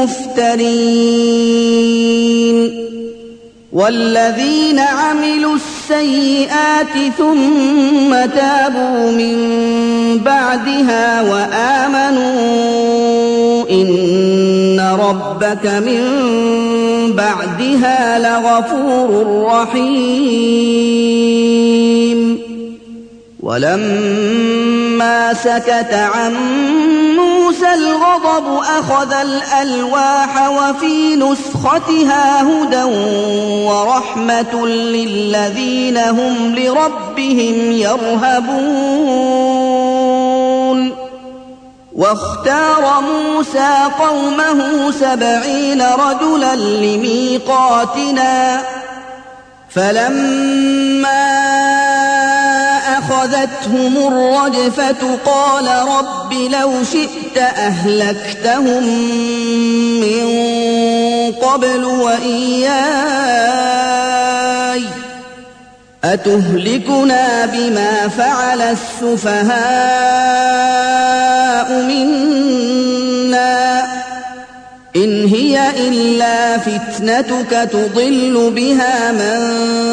المفترين والذين عملوا السيئات ثم تابوا من بعدها وآمنوا إن ربك من بعدها لغفور رحيم ولما سكت عن موسى الغضب أخذ الألواح وفي نسختها هدى ورحمة للذين هم لربهم يرهبون واختار موسى قومه 70 رجلا لميقاتنا فلما أخذتهم الرجفة قال رب لو شئت أهلكتهم من قبل وإياي أتهلكنا بما فعل السفهاء منا إن هي إلا فتنتك تضل بها من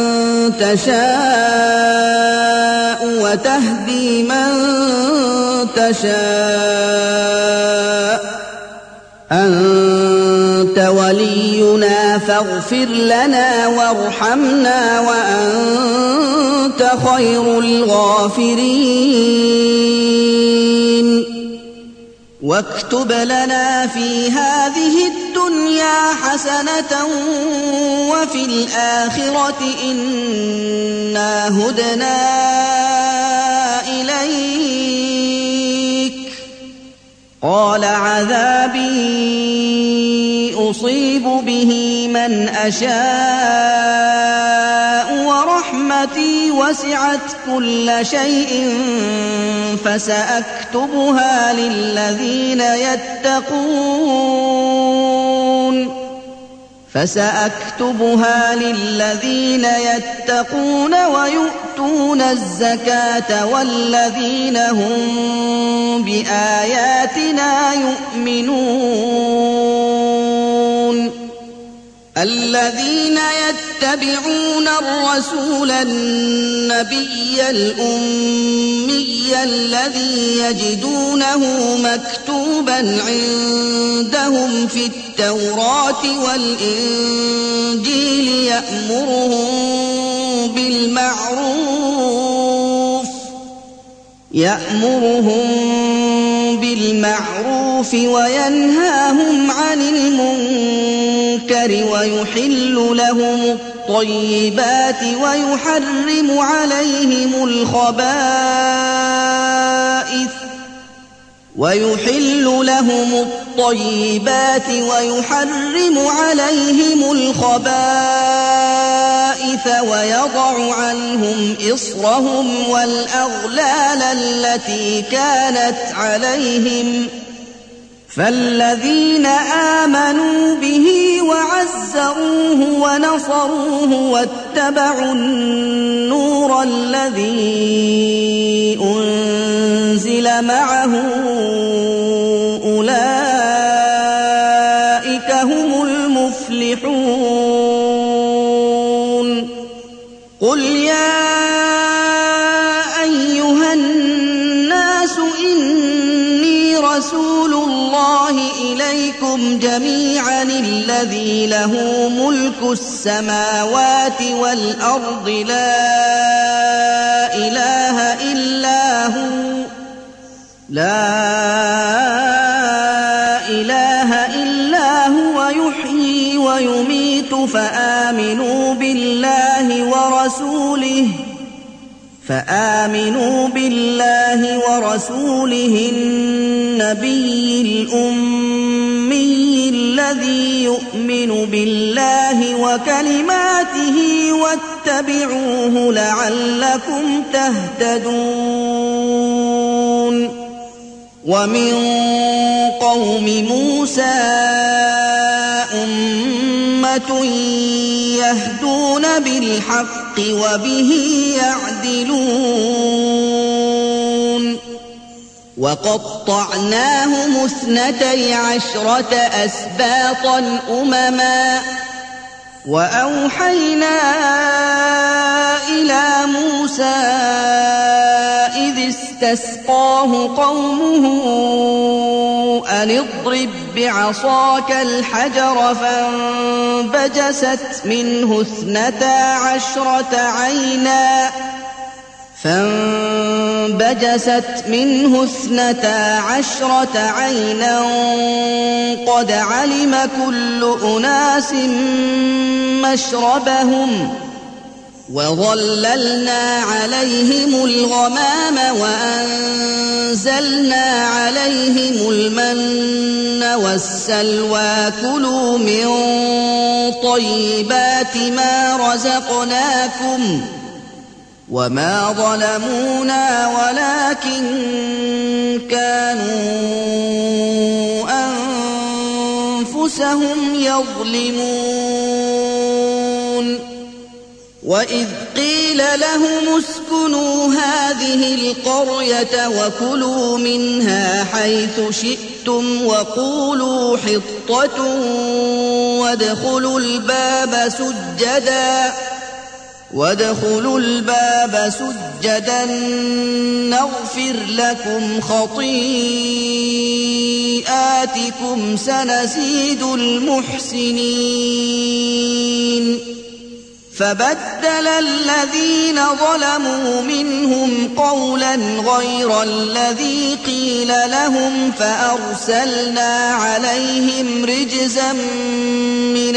تشاء وتهدي من تشاء أنت ولينا فاغفر لنا وارحمنا وأنت خير الغافرين واكتب لنا في هذه الدنيا حسنة وفي الآخرة إنا هدنا إليك قال عذابي أصيب به من أشاء ورحمتي وسعت كل شيء فسأكتبها للذين يتقون ويؤتون الزكاة والذين هم بآياتنا يؤمنون الذين يتبعون الرسول النبي الأمي الذي يجدونه مكتوبا عندهم في التوراة والإنجيل يأمرهم بالمعروف يأمرهم بالمعروف وينهاهم عن المنكر ويحل لهم الطيبات ويحرم عليهم الخبائث ويضع عنهم إصرهم والأغلال التي كانت عليهم فالذين آمنوا به وعزروه ونصروه واتبعوا النور الذي أنزل معه أولئك هم المفلحون قل يا أيها الناس إني رسول الله إليكم جميعا الذي له ملك السماوات والأرض لا إله إلا هو يحيي ويميت فآمنوا بالله ورسوله النبي الأمي الذي يؤمن بالله وكلماته واتبعوه لعلكم تهتدون ومن قوم موسى أمة يهدون بالحق وبه يعدلون وقطعناهم 12 أسباطا أمما وأوحينا إلى موسى إذ استسقاه قومه أن اضرب بعصاك الحجر فانبجست منه 12 عينا قد علم كل أناس مشربهم وظللنا عليهم الغمام وأنزلنا عليهم المن والسلوى كلوا من طيبات ما رزقناكم وما ظلمونا ولكن كانوا أنفسهم يظلمون وإذ قيل لهم اسكنوا هذه القرية وكلوا منها حيث شئتم وقولوا حطة وادخلوا الباب سجدا نغفر لكم خطيئاتكم سنزيد المحسنين فبدل الذين ظلموا منهم قولا غير الذي قيل لهم فأرسلنا عليهم رجزا من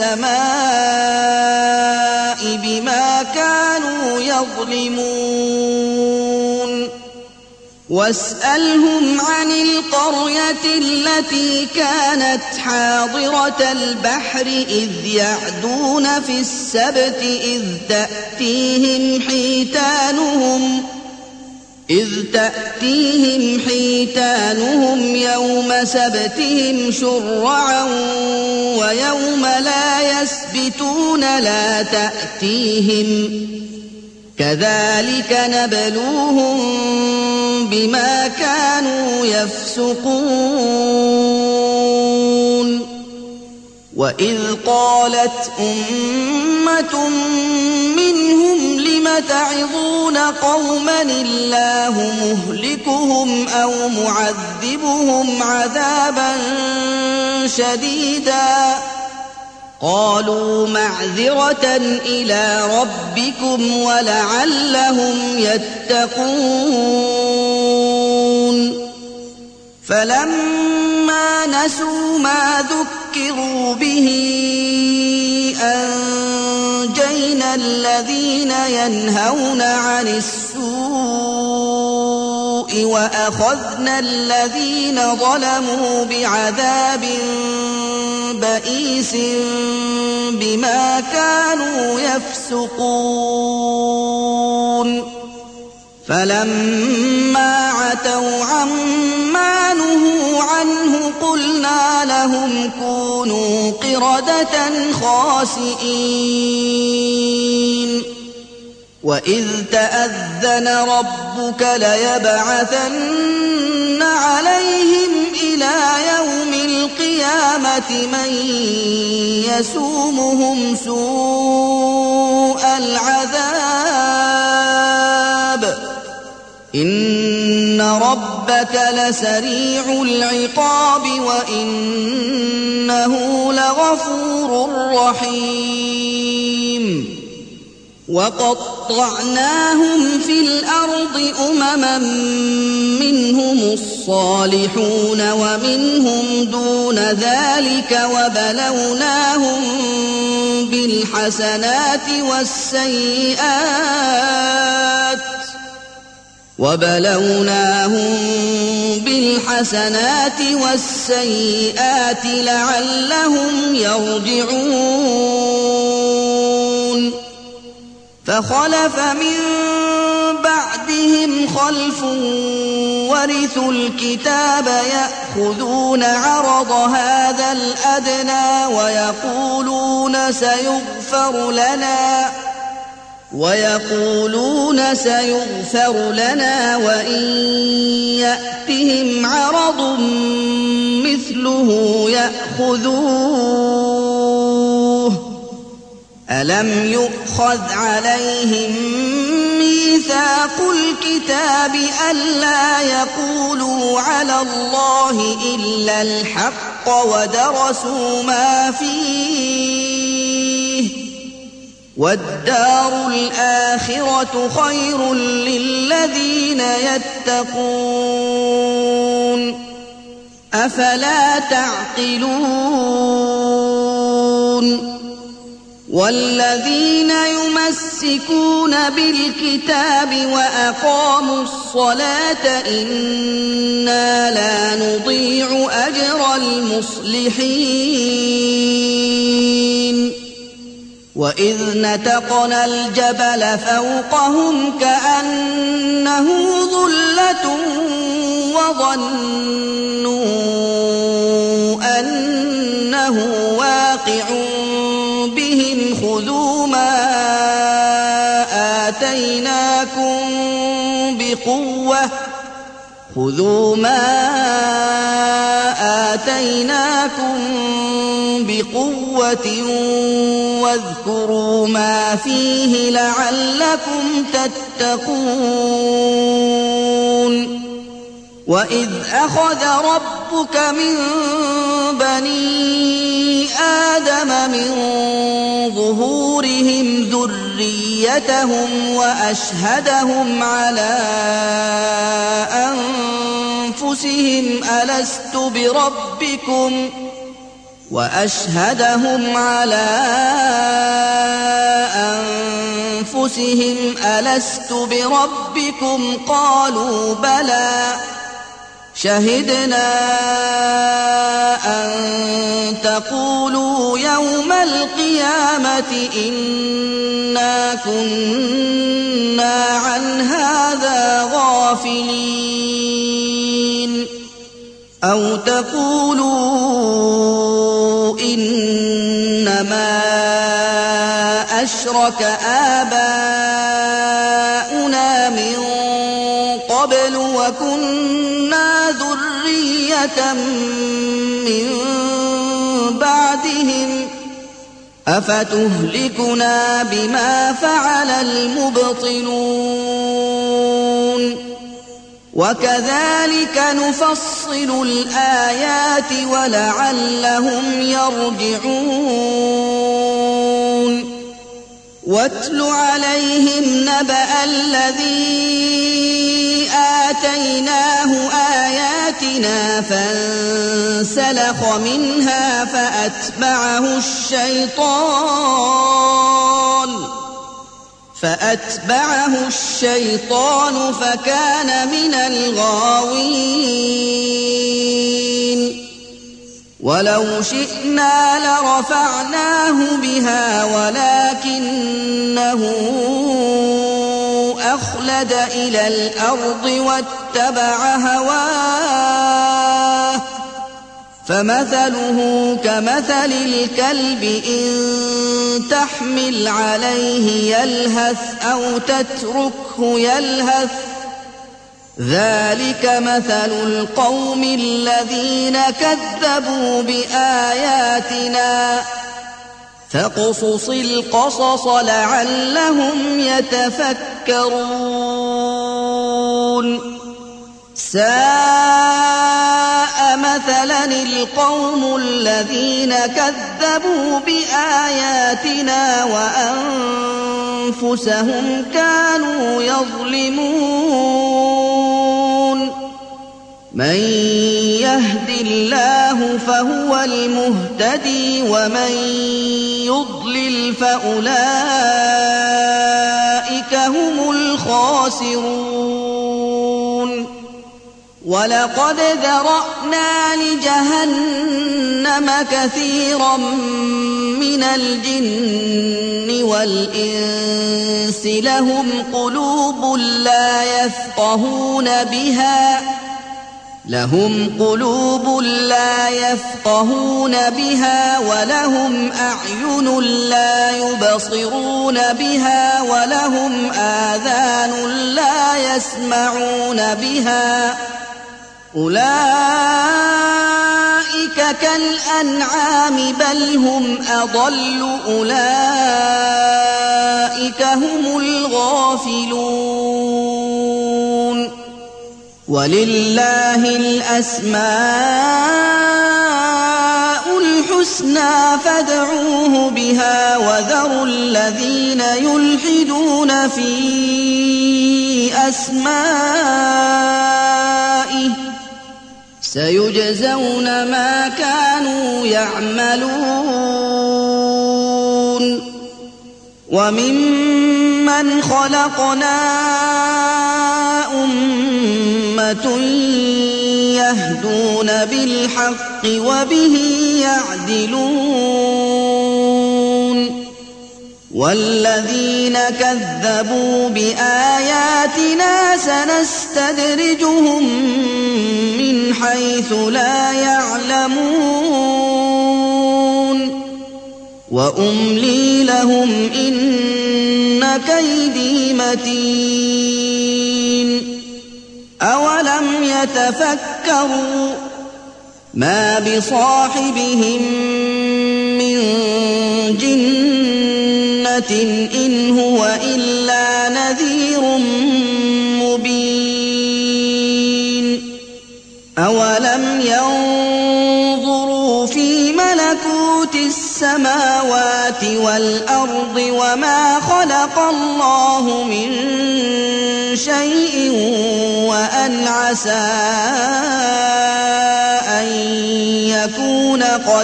السماء بما كانوا يظلمون واسألهم عن القرية التي كانت حاضرة البحر إذ يعدون في السبت إذ تأتيهم حيتانهم يوم سبتهم شرعا ويوم لا يسبتون لا تأتيهم كذلك نبلوهم بما كانوا يفسقون وإذ قالت أمة منهم لم تعظون قوما الله مهلكهم أو معذبهم عذابا شديدا قالوا معذرة إلى ربكم ولعلهم يتقون فلما نسوا ما ذكروا به أنجينا الذين ينهون عن السوء وأخذنا الذين ظلموا بعذاب بئيس بما كانوا يفسقون فلما عتوا عما نهوا عنه قلنا لهم كونوا قردة خاسئين وإذ تأذن ربك ليبعثن عليهم إلى يوم القيامة من يسومهم سوء العذاب إن ربك لسريع العقاب وإنه لغفور رحيم وقطعناهم في الأرض أمما منهم الصالحون ومنهم دون ذلك وبلوناهم بالحسنات والسيئات لعلهم يرجعون فخلف من بعدهم خلف ورثوا الكتاب يأخذون عرض هذا الأدنى ويقولون سيغفر لنا وإن يأتهم عرض مثله يأخذوه ألم يؤخذ عليهم ميثاق الكتاب ألا يقولوا على الله إلا الحق ودرسوا ما فيه والدار الآخرة خير للذين يتقون أفلا تعقلون والذين يمسكون بالكتاب وأقاموا الصلاة إنا لا نضيع أجر المصلحين وإذ نتقنا الجبل فوقهم كأنه ظلة وظنوا أنه واقع بهم خذوا ما آتيناكم بقوة واذكروا ما فيه لعلكم تتقون وإذ أخذ ربك من بني آدم من ظهورهم ذريتهم وأشهدهم على أنفسهم ألست بربكم قالوا بلى شهدنا أن تقولوا يوم القيامة إنا كنا عن هذا غافلين أو تقولوا إنما أشرك آباؤنا من قبل وكنا ذرية من بعدهم أفتهلكنا بما فعل المبطلون وكذلك نفصل الآيات ولعلهم يرجعون واتل عليهم نبأ الذي آتيناه آياتنا فانسلخ منها فأتبعه الشيطان فكان من الغاوين ولو شئنا لرفعناه بها ولكنه أخلد إلى الأرض واتبع هواه فمثله كمثل الكلب إن تحمل عليه يلهث أو تتركه يلهث ذلك مثل القوم الذين كذبوا بآياتنا فاقصص القصص لعلهم يتفكرون ساء مثلا القوم الذين كذبوا بآياتنا وأنفسهم كانوا يظلمون من يهد الله فهو المهتدي ومن يضلل فأولئك هم الخاسرون ولقد ذرأنا لجهنم كثيرا من الجن والإنس لهم قلوب لا يفقهون بها ولهم أعين لا يبصرون بها ولهم آذان لا يسمعون بها أولئك كالأنعام بل هم أضل أولئك هم الغافلون ولله الأسماء الحسنى فادعوه بها وذروا الذين يلحدون في أسمائه سيجزون ما كانوا يعملون وممن خلقنا أمة يهدون بالحق وبه يعدلون والذين كذبوا بآياتنا سنستدرجهم من حيث لا يعلمون وأملي لهم إن كيدي متين أولم يتفكروا ما بصاحبهم من جنة إن هو إلا نذير مبين أولم ينظروا في ملكوت السماوات والأرض وما خلق الله من شيء وأن عسى أن يكون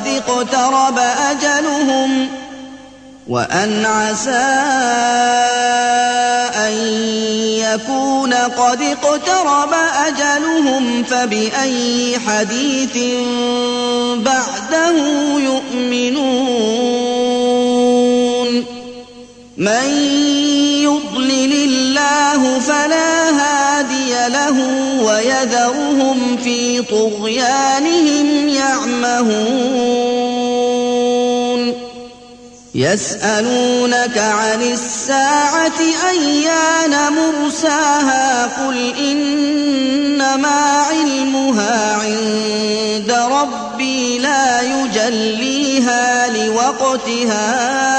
قد اقترب أجلهم فبأي حديث بعده يؤمنون من يضلل الله فلا هادي له ويذرهم في طغيانهم يعمهون يسألونك عن الساعة أيان مرساها قل إنما علمها عند ربي لا يجليها لوقتها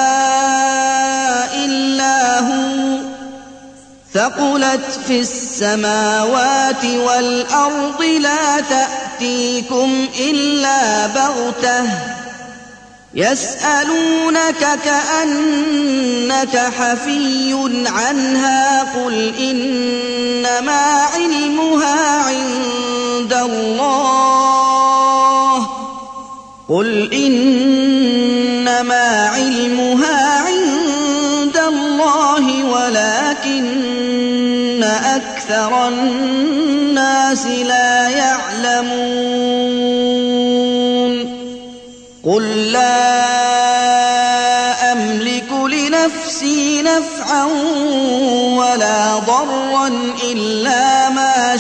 إلا هو ثقلت في السماوات والأرض لا تأتيكم إلا بغتة يسألونك كأنك حفي عنها قل إنما علمها عند الله ولكن أكثر الناس لا يعلمون قل لا أملك لنفسي نفعا ولا ضرا إلا ما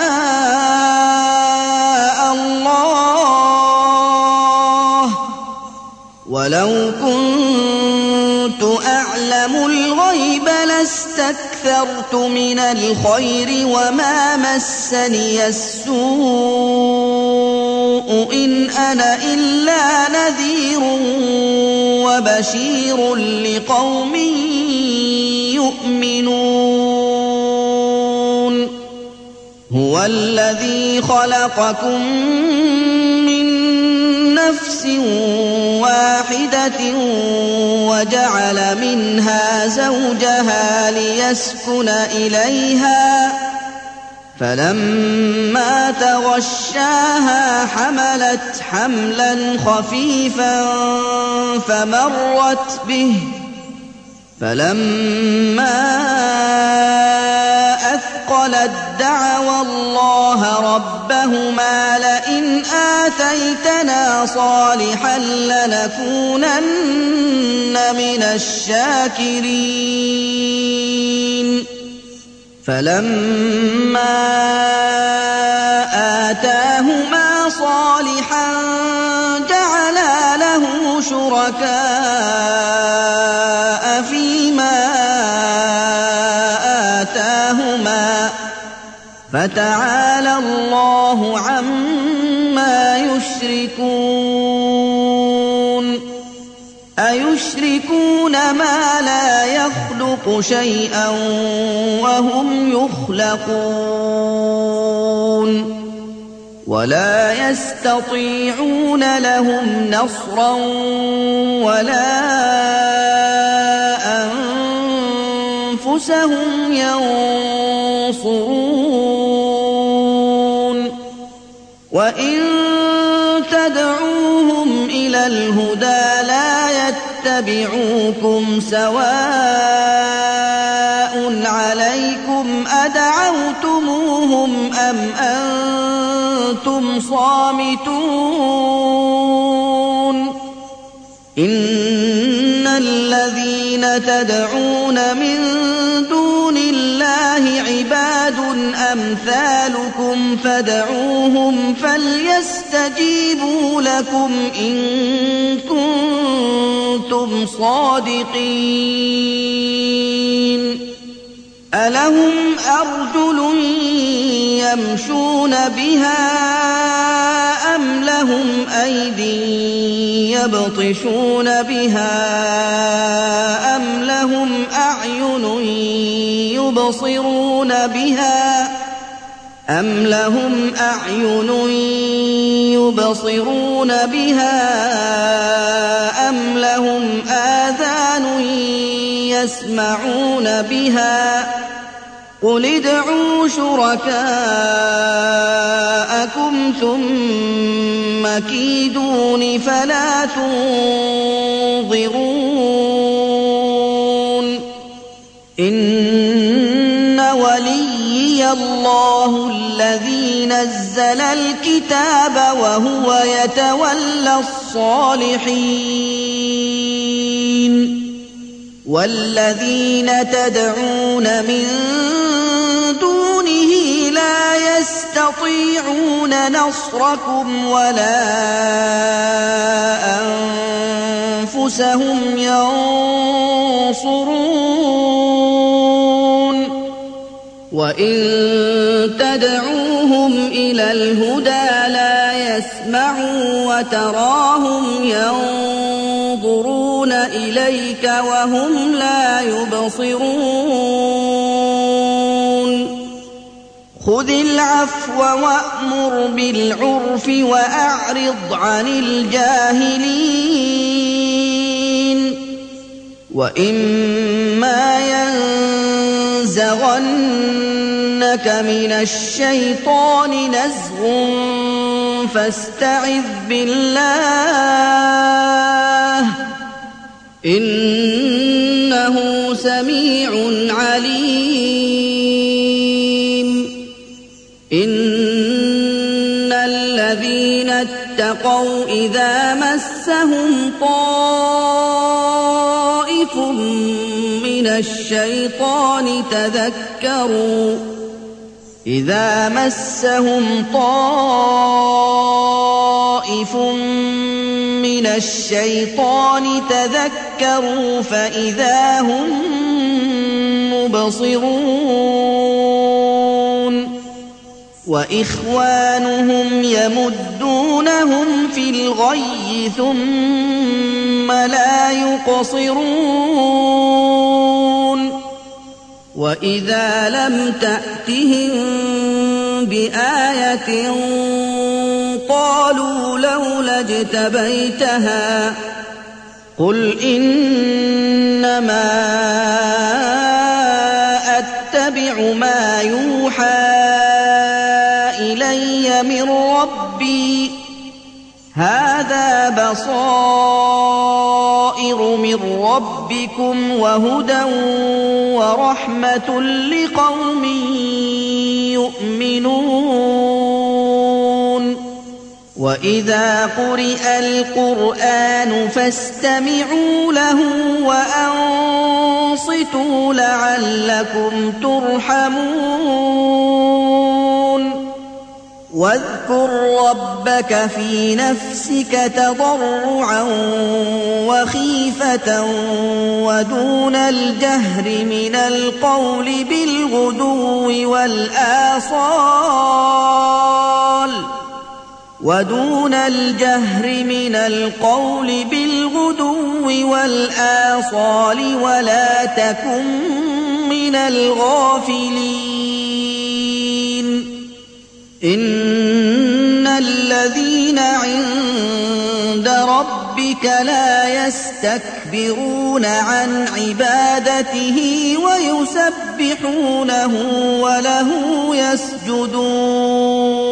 شاء الله ولو كنت أعلم الغيب لاستكثرت من الخير وما مسني السوء إن أنا إلا نذير وبشير لقوم يؤمنون هو الذي خلقكم من نفس واحدة وجعل منها زوجها ليسكن إليها فلما تغشاها حملت حملا خفيفا فمرت به فلما أثقلت دعوا الله ربهما لئن آتيتنا صالحا لنكونن من الشاكرين فلما آتاهما صالحا جعلا له شركاء فيما آتاهما فتعالى الله عما يشركون أيشركون ما لا يخلق شيئا وهم يخلقون ولا يستطيعون لهم نصرا ولا أنفسهم ينصرون وإن تدعوهم إلى الهدى لا يتبعوكم سواء عليكم أدعوتموهم أم أنتم صامتون إن الذين تدعون من دون الله عباد أمثالكم فادعوهم فليستجيبوا لكم إن كنتم صادقين ألهم أرجل يمشون بها أم لهم أيدي يبطشون بها أم لهم أعين يبصرون بها أم لهم آذان يسمعون بها قل ادعوا شركاءكم ثم كيدون فلا تنظرون إن وليي الله الذي نزل الكتاب وهو يتولى الصالحين والذين تدعون من دونه لا يستطيعون نصركم ولا أنفسهم ينصرون وإن تدعوهم إلى الهدى لا يسمعوا وتراهم ينظرون إليك وهم لا يبصرون خذ العفو وأمر بالعرف وأعرض عن الجاهلين وإما ينزغنك من الشيطان نزغ فاستعذ بالله إنه سميع عليم إن الذين اتقوا إذا مسهم طائف من الشيطان تذكروا فإذا هم مبصرون وإخوانهم يمدونهم في الغي ثم لا يقصرون وإذا لم تأتهم بآية قالوا لولا اجتبيتها قل إنما أتبع ما يوحى إلي من ربي هذا بصائر من ربكم وهدى ورحمة لقوم يؤمنون وإذا قرئ القرآن فاستمعوا له وأنصتوا لعلكم ترحمون واذكر ربك في نفسك تضرعا وخيفة ودون الجهر من القول بالغدو والآصال ولا تكن من الغافلين إن الذين عند ربك لا يستكبرون عن عبادته ويسبحونه وله يسجدون